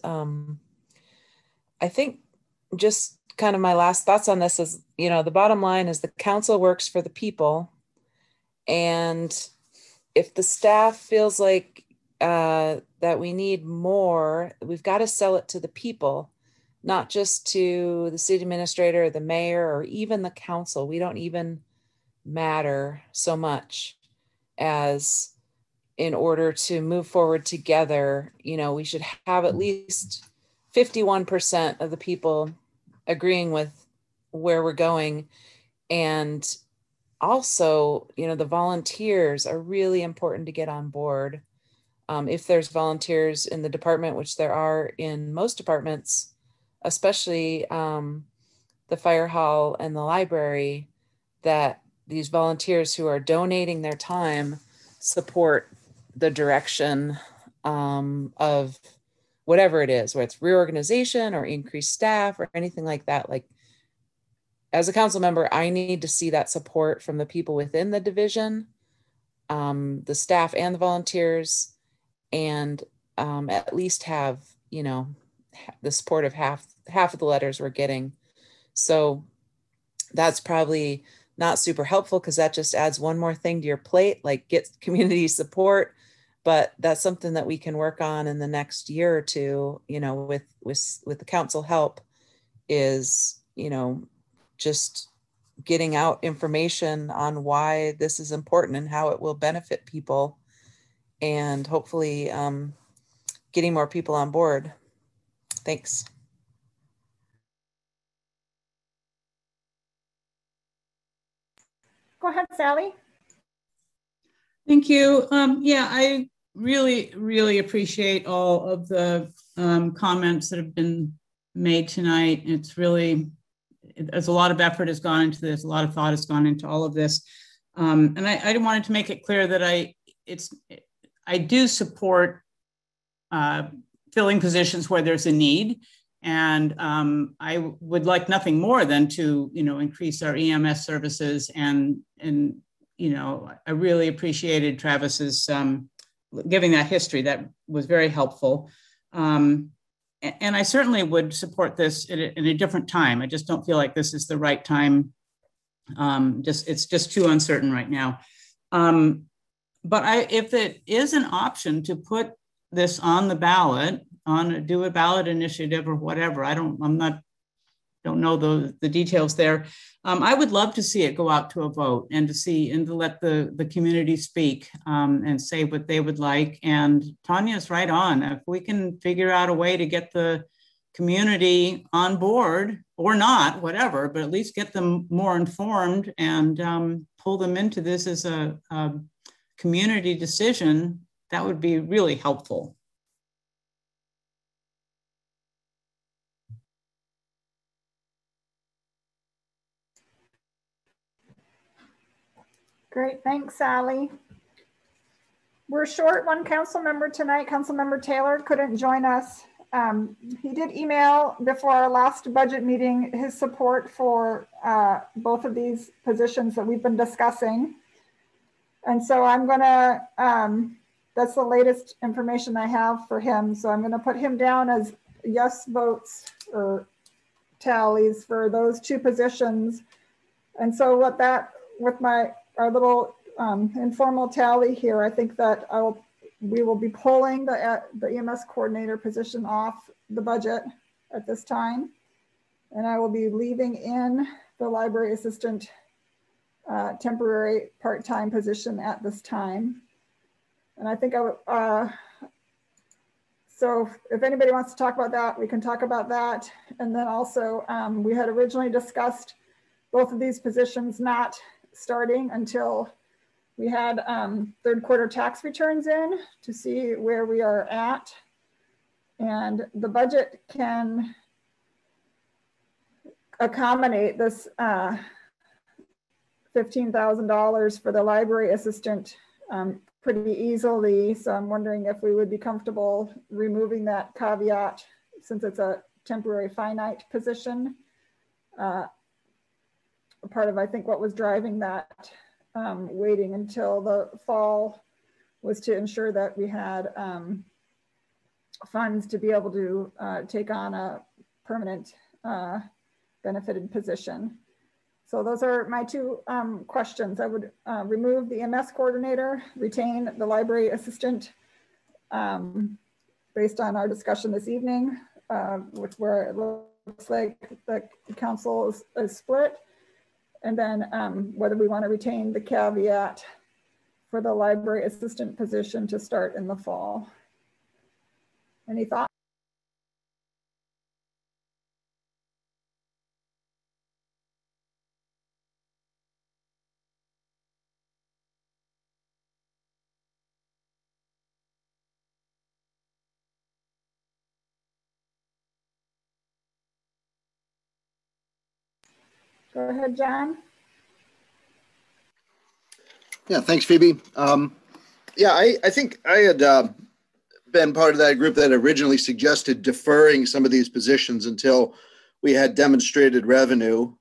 S7: I think just kind of my last thoughts on this is, the bottom line is the council works for the people. And if the staff feels like that we need more, we've got to sell it to the people, not just to the city administrator, or the mayor, or even the council. We don't even matter so much as, in order to move forward together, we should have at least 51% of the people agreeing with where we're going. And also, the volunteers are really important to get on board. If there's volunteers in the department, which there are in most departments, especially the fire hall and the library, that these volunteers who are donating their time support the direction of whatever it is, whether it's reorganization or increased staff or anything like that. Like, as a council member, I need to see that support from the people within the division, the staff and the volunteers, and at least have, the support of half of the letters we're getting. So that's probably not super helpful because that just adds one more thing to your plate, like get community support. But that's something that we can work on in the next year or two, you know, with the council help, is, you know, just getting out information on why this is important and how it will benefit people, and hopefully getting more people on board. Thanks.
S13: Go ahead, Sally.
S2: Thank you. Yeah, I really appreciate all of the comments that have been made tonight. It's really, there's a lot of effort has gone into this, a lot of thought has gone into all of this. And I wanted to make it clear that I do support filling positions where there's a need. And I would like nothing more than to, you know, increase our EMS services. And you know, I really appreciated Travis's giving that history. That was very helpful. And I certainly would support this in a different time. I just don't feel like this is the right time. It's just too uncertain right now. But if it is an option to put this on the ballot, do a ballot initiative or whatever, don't know the details there. I would love to see it go out to a vote and to let the community speak and say what they would like. And Tanya's right on. If we can figure out a way to get the community on board or not, whatever, but at least get them more informed and pull them into this as a community decision, that would be really helpful.
S13: Great, thanks, Sally. We're short one council member tonight. Councilmember Taylor couldn't join us. He did email before our last budget meeting his support for both of these positions that we've been discussing. And so I'm gonna, that's the latest information I have for him. So I'm gonna put him down as yes votes or tallies for those two positions. And so with our little informal tally here, I think that we will be pulling the EMS coordinator position off the budget at this time. And I will be leaving in the library assistant temporary part-time position at this time. And I think so if anybody wants to talk about that, we can talk about that. And then also we had originally discussed both of these positions not starting until we had third quarter tax returns in to see where we are at. And the budget can accommodate this $15,000 for the library assistant pretty easily. So I'm wondering if we would be comfortable removing that caveat since it's a temporary finite position. Part of, I think, what was driving that waiting until the fall was to ensure that we had funds to be able to take on a permanent benefited position. So those are my two questions. I would remove the EMS coordinator, retain the library assistant based on our discussion this evening, where it looks like the council is split. And then whether we want to retain the caveat for the library assistant position to start in the fall. Any thoughts? Go ahead, John.
S6: Yeah, thanks, Phoebe. Yeah, I think I had been part of that group that originally suggested deferring some of these positions until we had demonstrated revenue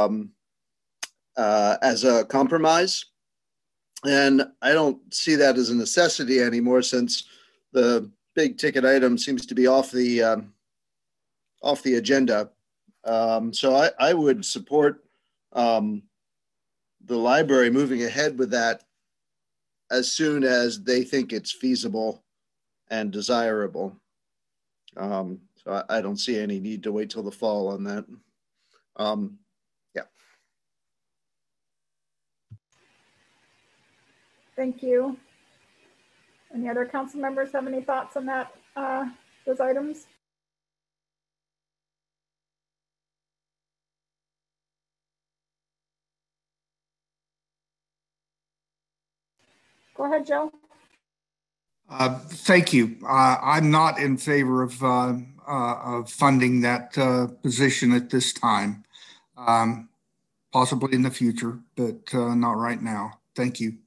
S6: as a compromise. And I don't see that as a necessity anymore since the big ticket item seems to be off the agenda. So I would support the library moving ahead with that as soon as they think it's feasible and desirable. So I don't see any need to wait till the fall on that. Yeah.
S13: Thank you. Any other council members have any thoughts on that, those items? Go ahead, Joe.
S9: Thank you. I'm not in favor of funding that position at this time. Possibly in the future, but not right now. Thank you.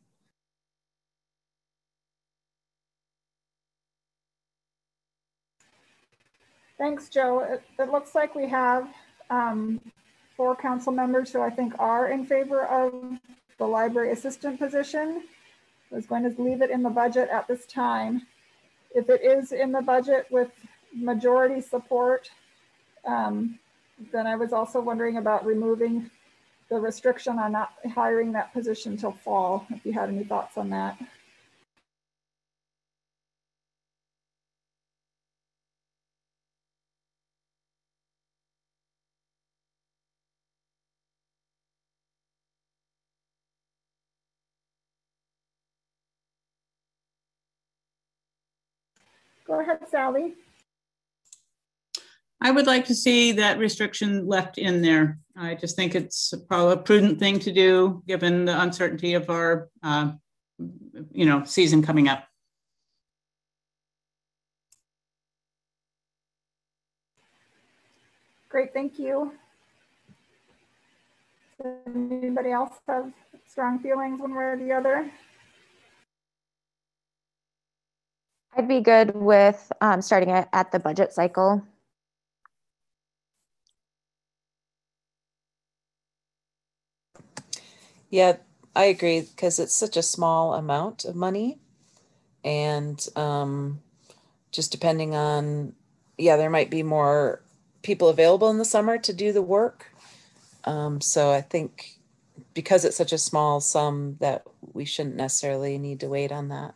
S13: Thanks, Joe. It looks like we have 4 council members who I think are in favor of the library assistant position. I was going to leave it in the budget at this time. If it is in the budget with majority support, then I was also wondering about removing the restriction on not hiring that position till fall, if you had any thoughts on that. Go ahead, Sally.
S2: I would like to see that restriction left in there. I just think it's probably a prudent thing to do given the uncertainty of our, season coming up.
S13: Great, thank you. Does anybody else have strong feelings one way or the other?
S1: I'd be good with starting it at the budget cycle.
S7: Yeah, I agree, because it's such a small amount of money. And just depending on, there might be more people available in the summer to do the work. So I think because it's such a small sum that we shouldn't necessarily need to wait on that.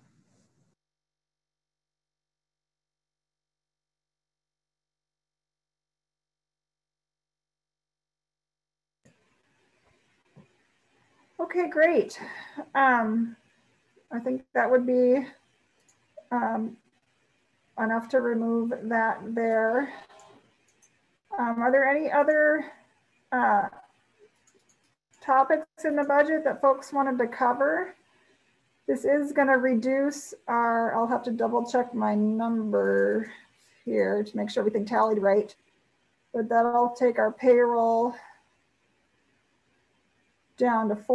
S13: Okay, great. I think that would be enough to remove that there. Are there any other topics in the budget that folks wanted to cover? This is going to reduce our, I'll have to double check my number here to make sure everything tallied right, but that'll take our payroll down to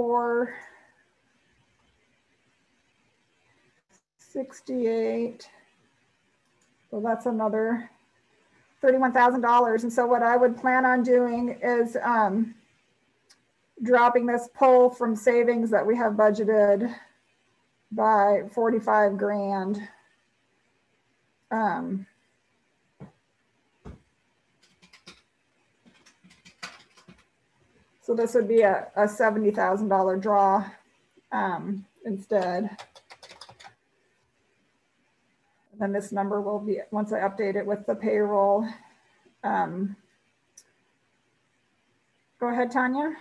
S13: 468. So that's another $31,000. And so what I would plan on doing is dropping this pull from savings that we have budgeted by 45 grand. So this would be a $70,000 draw instead. And then this number will be, once I update it with the payroll. Go ahead, Tanya.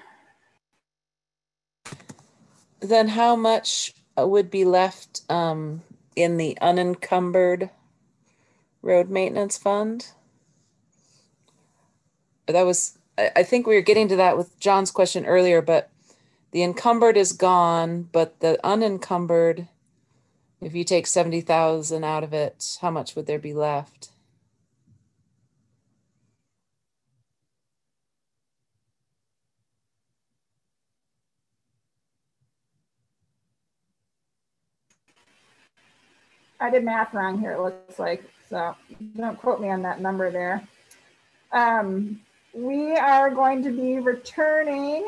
S7: Then how much would be left in the unencumbered road maintenance fund? That was, I think we were getting to that with John's question earlier, but the encumbered is gone, but the unencumbered, if you take 70,000 out of it, how much would there be left?
S13: I did math wrong here, it looks like, so don't quote me on that number there. We are going to be returning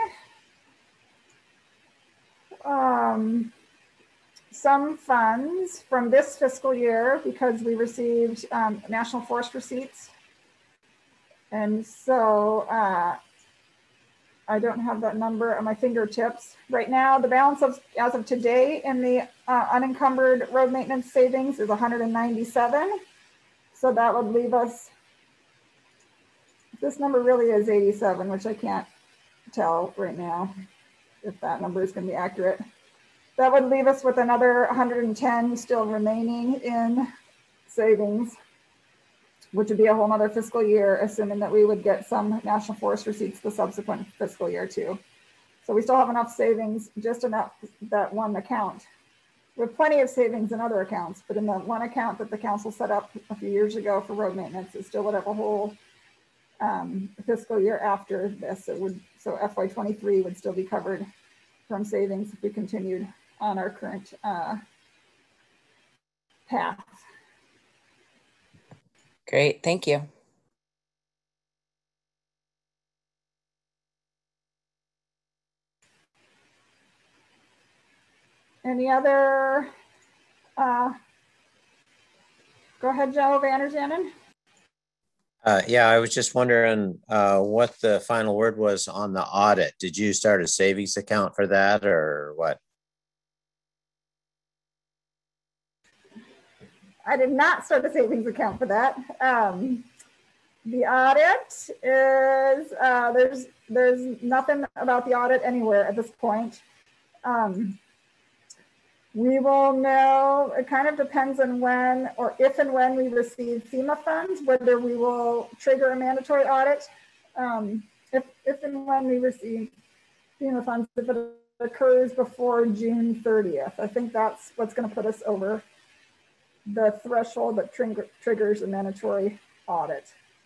S13: some funds from this fiscal year because we received National Forest receipts. And so I don't have that number at my fingertips. Right now, the balance as of today in the unencumbered road maintenance savings is 197. So that would leave us, this number really is 87, which I can't tell right now if that number is going to be accurate. That would leave us with another 110 still remaining in savings, which would be a whole nother fiscal year, assuming that we would get some National Forest receipts the subsequent fiscal year too. So we still have enough savings just in that one account. We have plenty of savings in other accounts, but in the one account that the council set up a few years ago for road maintenance, it still would have a whole fiscal year after this. It would, so FY23 would still be covered from savings if we continued on our current path.
S16: Great, thank you.
S13: Any other, go ahead, Joe Vanderzanen.
S12: Yeah, I was just wondering what the final word was on the audit. Did you start a savings account for that or what?
S13: I did not start a savings account for that. The audit is, there's nothing about the audit anywhere at this point. We will know, it kind of depends on when or if and when we receive FEMA funds, whether we will trigger a mandatory audit. If and when we receive FEMA funds, if it occurs before June 30th, I think that's what's going to put us over the threshold that triggers a mandatory audit.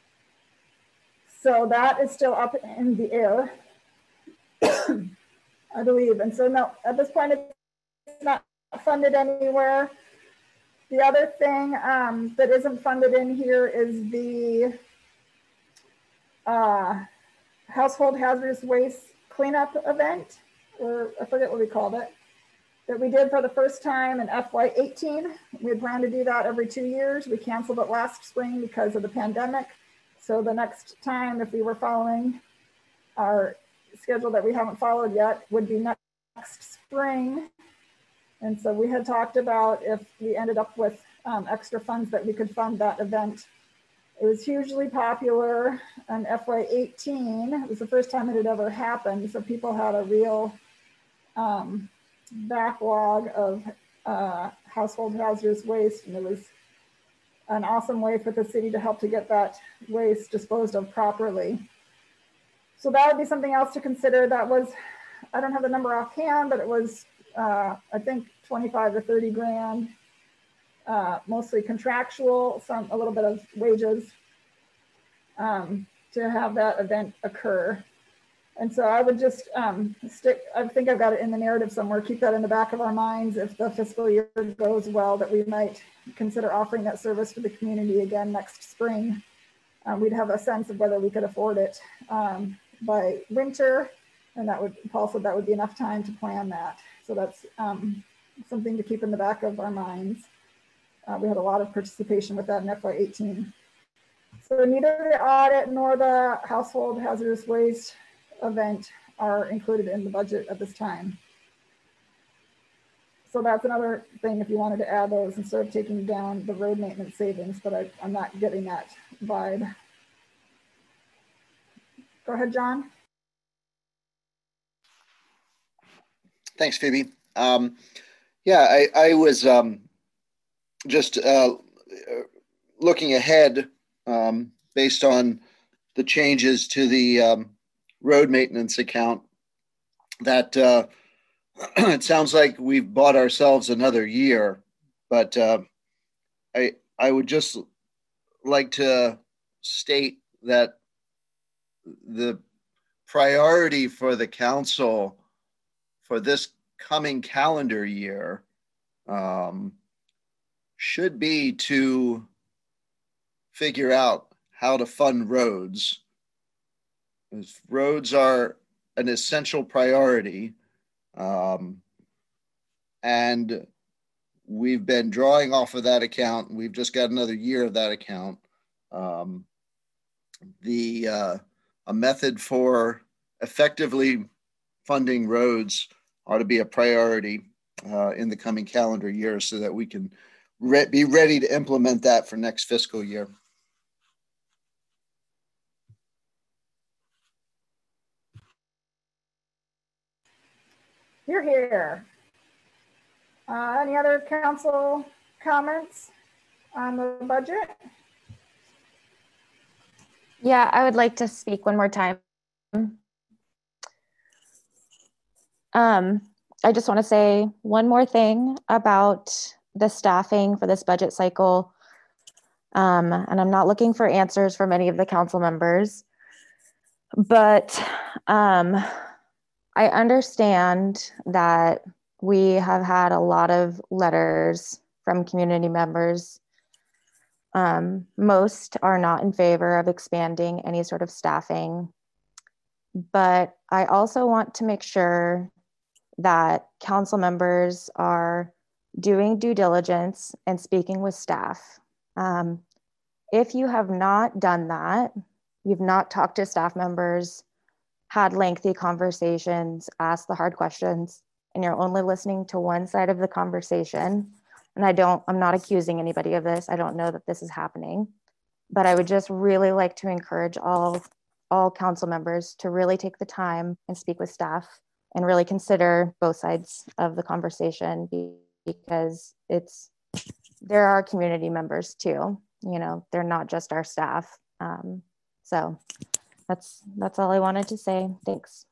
S13: So that is still up in the air, I believe. And so no, at this point, it's not funded anywhere. The other thing that isn't funded in here is the household hazardous waste cleanup event, or I forget what we called it, that we did for the first time in FY18. We had planned to do that every 2 years. We canceled it last spring because of the pandemic. So the next time, if we were following our schedule that we haven't followed yet, would be next spring. And so we had talked about if we ended up with extra funds that we could fund that event. It was hugely popular on FY18. It was the first time it had ever happened. So people had a real backlog of household hazardous waste, and it was an awesome way for the city to help to get that waste disposed of properly. So that would be something else to consider. That was, I don't have the number offhand, but it was I think 25 to 30 grand, mostly contractual, a little bit of wages to have that event occur. And so I would just I think I've got it in the narrative somewhere, keep that in the back of our minds. If the fiscal year goes well, that we might consider offering that service for the community again next spring. We'd have a sense of whether we could afford it by winter. And that would, Paul said that would be enough time to plan that. So that's something to keep in the back of our minds. We had a lot of participation with that in FY18. So neither the audit nor the household hazardous waste event are included in the budget at this time. So that's another thing if you wanted to add those instead of taking down the road maintenance savings, but I'm not getting that vibe. Go ahead, John.
S6: Thanks, Phoebe. Yeah, I was just looking ahead based on the changes to the road maintenance account that it sounds like we've bought ourselves another year, but I would just like to state that the priority for the council for this coming calendar year should be to figure out how to fund roads. Roads are an essential priority, and we've been drawing off of that account. We've just got another year of that account. A method for effectively funding roads ought to be a priority in the coming calendar year so that we can be ready to implement that for next fiscal year.
S13: You're here. Any other council comments on the budget?
S1: Yeah, I would like to speak one more time. I just want to say one more thing about the staffing for this budget cycle. And I'm not looking for answers from any of the council members, but I understand that we have had a lot of letters from community members. Most are not in favor of expanding any sort of staffing, but I also want to make sure that council members are doing due diligence and speaking with staff. If you have not done that, you've not talked to staff members, had lengthy conversations, asked the hard questions, and you're only listening to one side of the conversation, and I'm not accusing anybody of this. I don't know that this is happening, but I would just really like to encourage all council members to really take the time and speak with staff and really consider both sides of the conversation, because there are community members too. You know, they're not just our staff. So that's all I wanted to say. Thanks.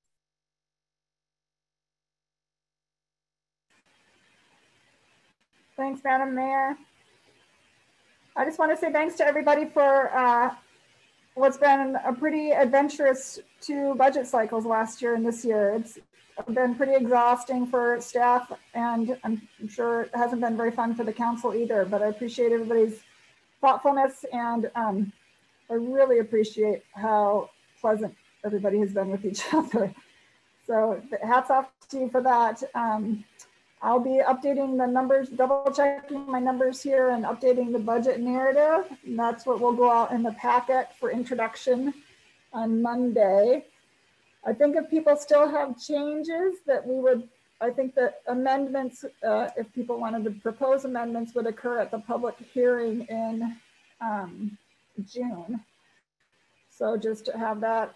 S13: Thanks, Madam Mayor. I just want to say thanks to everybody for what's been a pretty adventurous 2 budget cycles last year and this year. It's been pretty exhausting for staff, and I'm sure it hasn't been very fun for the council either, but I appreciate everybody's thoughtfulness, and I really appreciate how pleasant everybody has been with each other. So hats off to you for that. I'll be updating the numbers, double checking my numbers here and updating the budget narrative. And that's what will go out in the packet for introduction on Monday. I think if people still have changes that I think that amendments, if people wanted to propose amendments, would occur at the public hearing in June. So just to have that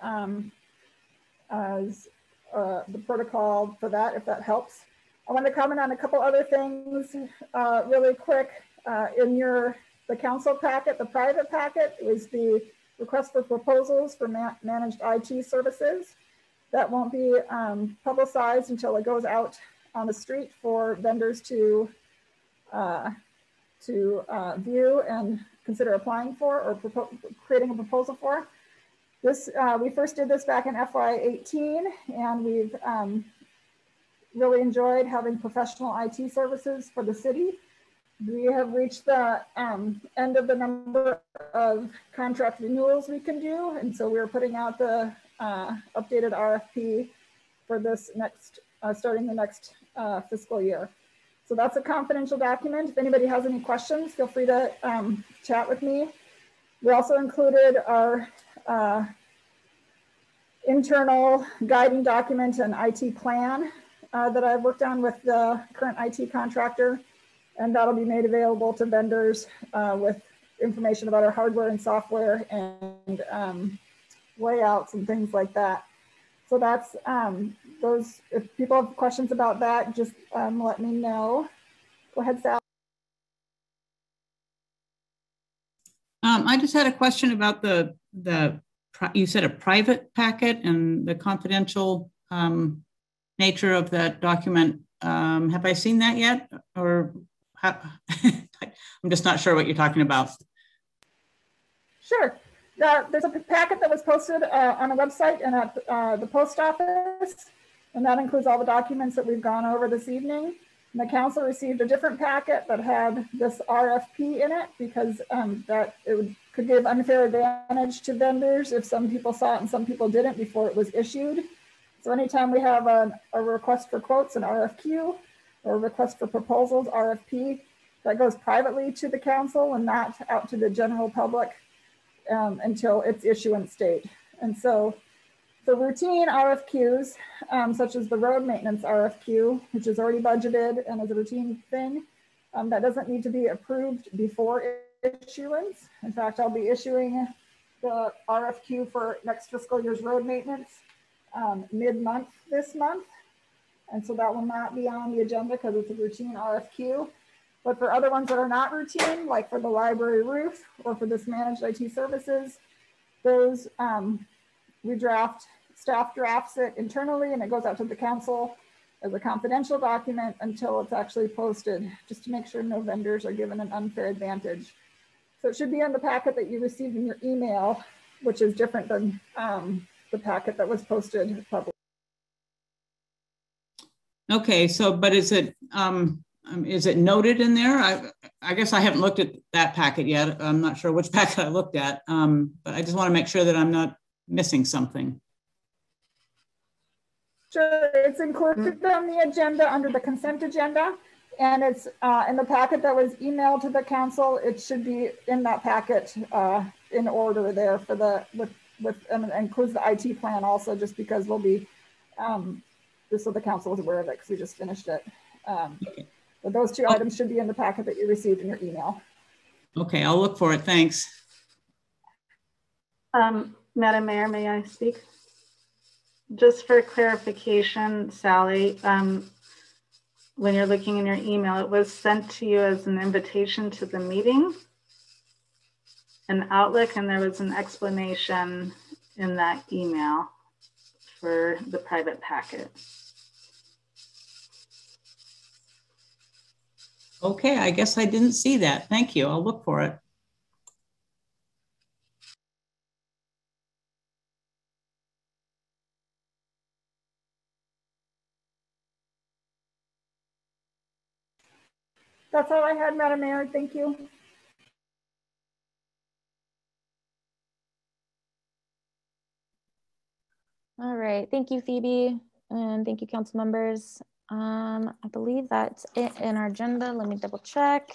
S13: as the protocol for that, if that helps. I want to comment on a couple other things really quick. In the council packet, the private packet, was the request for proposals for managed IT services. That won't be publicized until it goes out on the street for vendors to view and consider applying for or creating a proposal for. This we first did this back in FY18, and we've really enjoyed having professional IT services for the city. We have reached the end of the number of contract renewals we can do. And so we're putting out the updated RFP for this next, starting the next fiscal year. So that's a confidential document. If anybody has any questions, feel free to chat with me. We also included our internal guiding document and IT plan that I've worked on with the current IT contractor, and that'll be made available to vendors with information about our hardware and software and layouts and things like that. So that's those. If people have questions about that, just let me know. Go ahead, Sal.
S2: I just had a question about you said a private packet and the confidential nature of that document. Have I seen that yet? Or I'm just not sure what you're talking about.
S13: Sure. There's a packet that was posted on a website and at the post office, and that includes all the documents that we've gone over this evening. And the council received a different packet that had this RFP in it because could give unfair advantage to vendors if some people saw it and some people didn't before it was issued. So anytime we have a request for quotes, an RFQ, or a request for proposals, RFP, that goes privately to the council and not out to the general public until its issuance date. And so For routine RFQs, such as the road maintenance RFQ, which is already budgeted and is a routine thing, that doesn't need to be approved before issuance. In fact, I'll be issuing the RFQ for next fiscal year's road maintenance mid-month this month. And so that will not be on the agenda because it's a routine RFQ. But for other ones that are not routine, like for the library roof or for this managed IT services, those staff drafts it internally and it goes out to the council as a confidential document until it's actually posted, just to make sure no vendors are given an unfair advantage. So it should be on the packet that you received in your email, which is different than the packet that was posted publicly.
S2: Okay, so, but is it noted in there? I guess I haven't looked at that packet yet. I'm not sure which packet I looked at, but I just want to make sure that I'm not missing something.
S13: Sure, it's included on the agenda under the consent agenda, and it's in the packet that was emailed to the council. It should be in that packet in order there for the and includes the IT plan also, just because we'll be just so the council is aware of it because we just finished it. But those two items should be in the packet that you received in your email.
S2: Okay, I'll look for it. Thanks.
S16: Madam Mayor, may I speak? Just for clarification, Sally, when you're looking in your email, it was sent to you as an invitation to the meeting, an Outlook, and there was an explanation in that email for the private packet.
S2: Okay, I guess I didn't see that. Thank you. I'll look for it.
S13: That's all I had, Madam Mayor. Thank you.
S1: All right. Thank you, Phoebe. And thank you, council members. I believe that's it in our agenda. Let me double check.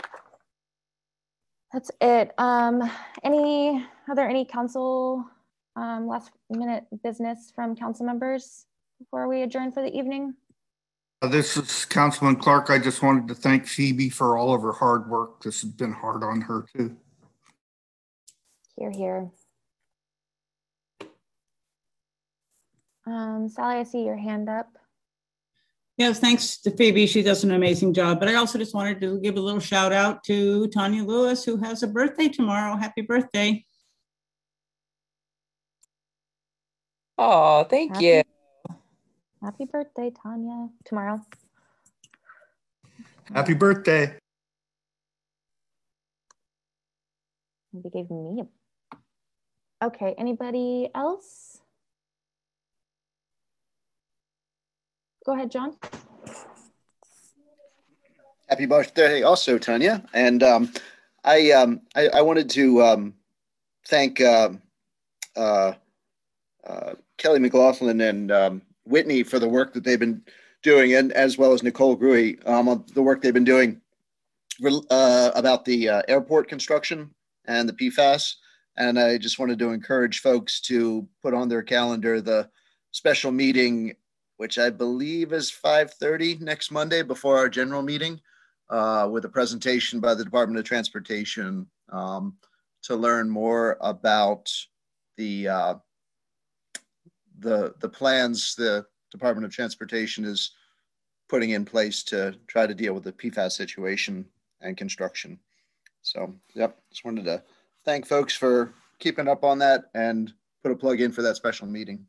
S1: That's it. Are there any council last minute business from council members before we adjourn for the evening?
S9: This is Councilman Clark. I just wanted to thank Phoebe for all of her hard work. This has been hard on her too.
S1: Hear, hear. Sally, I see your hand up.
S2: Yes, thanks to Phoebe. She does an amazing job. But I also just wanted to give a little shout out to Tanya Lewis, who has a birthday tomorrow. Happy birthday.
S7: Oh, thank you.
S1: Happy birthday, Tanya. Tomorrow.
S9: Happy birthday.
S1: They gave me a... Okay, anybody else? Go ahead, John.
S6: Happy birthday also, Tanya. And I wanted to thank Kelly McLaughlin and Whitney for the work that they've been doing, and as well as Nicole Gruy, the work they've been doing about the airport construction and the PFAS. And I just wanted to encourage folks to put on their calendar the special meeting, which I believe is 5:30 next Monday before our general meeting, with a presentation by the Department of Transportation to learn more about the plans the Department of Transportation is putting in place to try to deal with the PFAS situation and construction. So, yep, just wanted to thank folks for keeping up on that and put a plug in for that special meeting.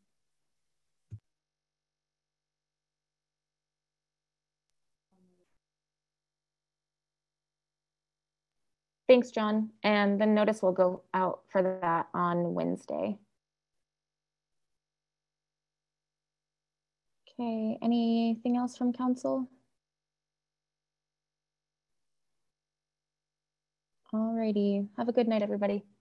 S1: Thanks, John. And the notice will go out for that on Wednesday. Okay, anything else from council? All righty. Have a good night, everybody.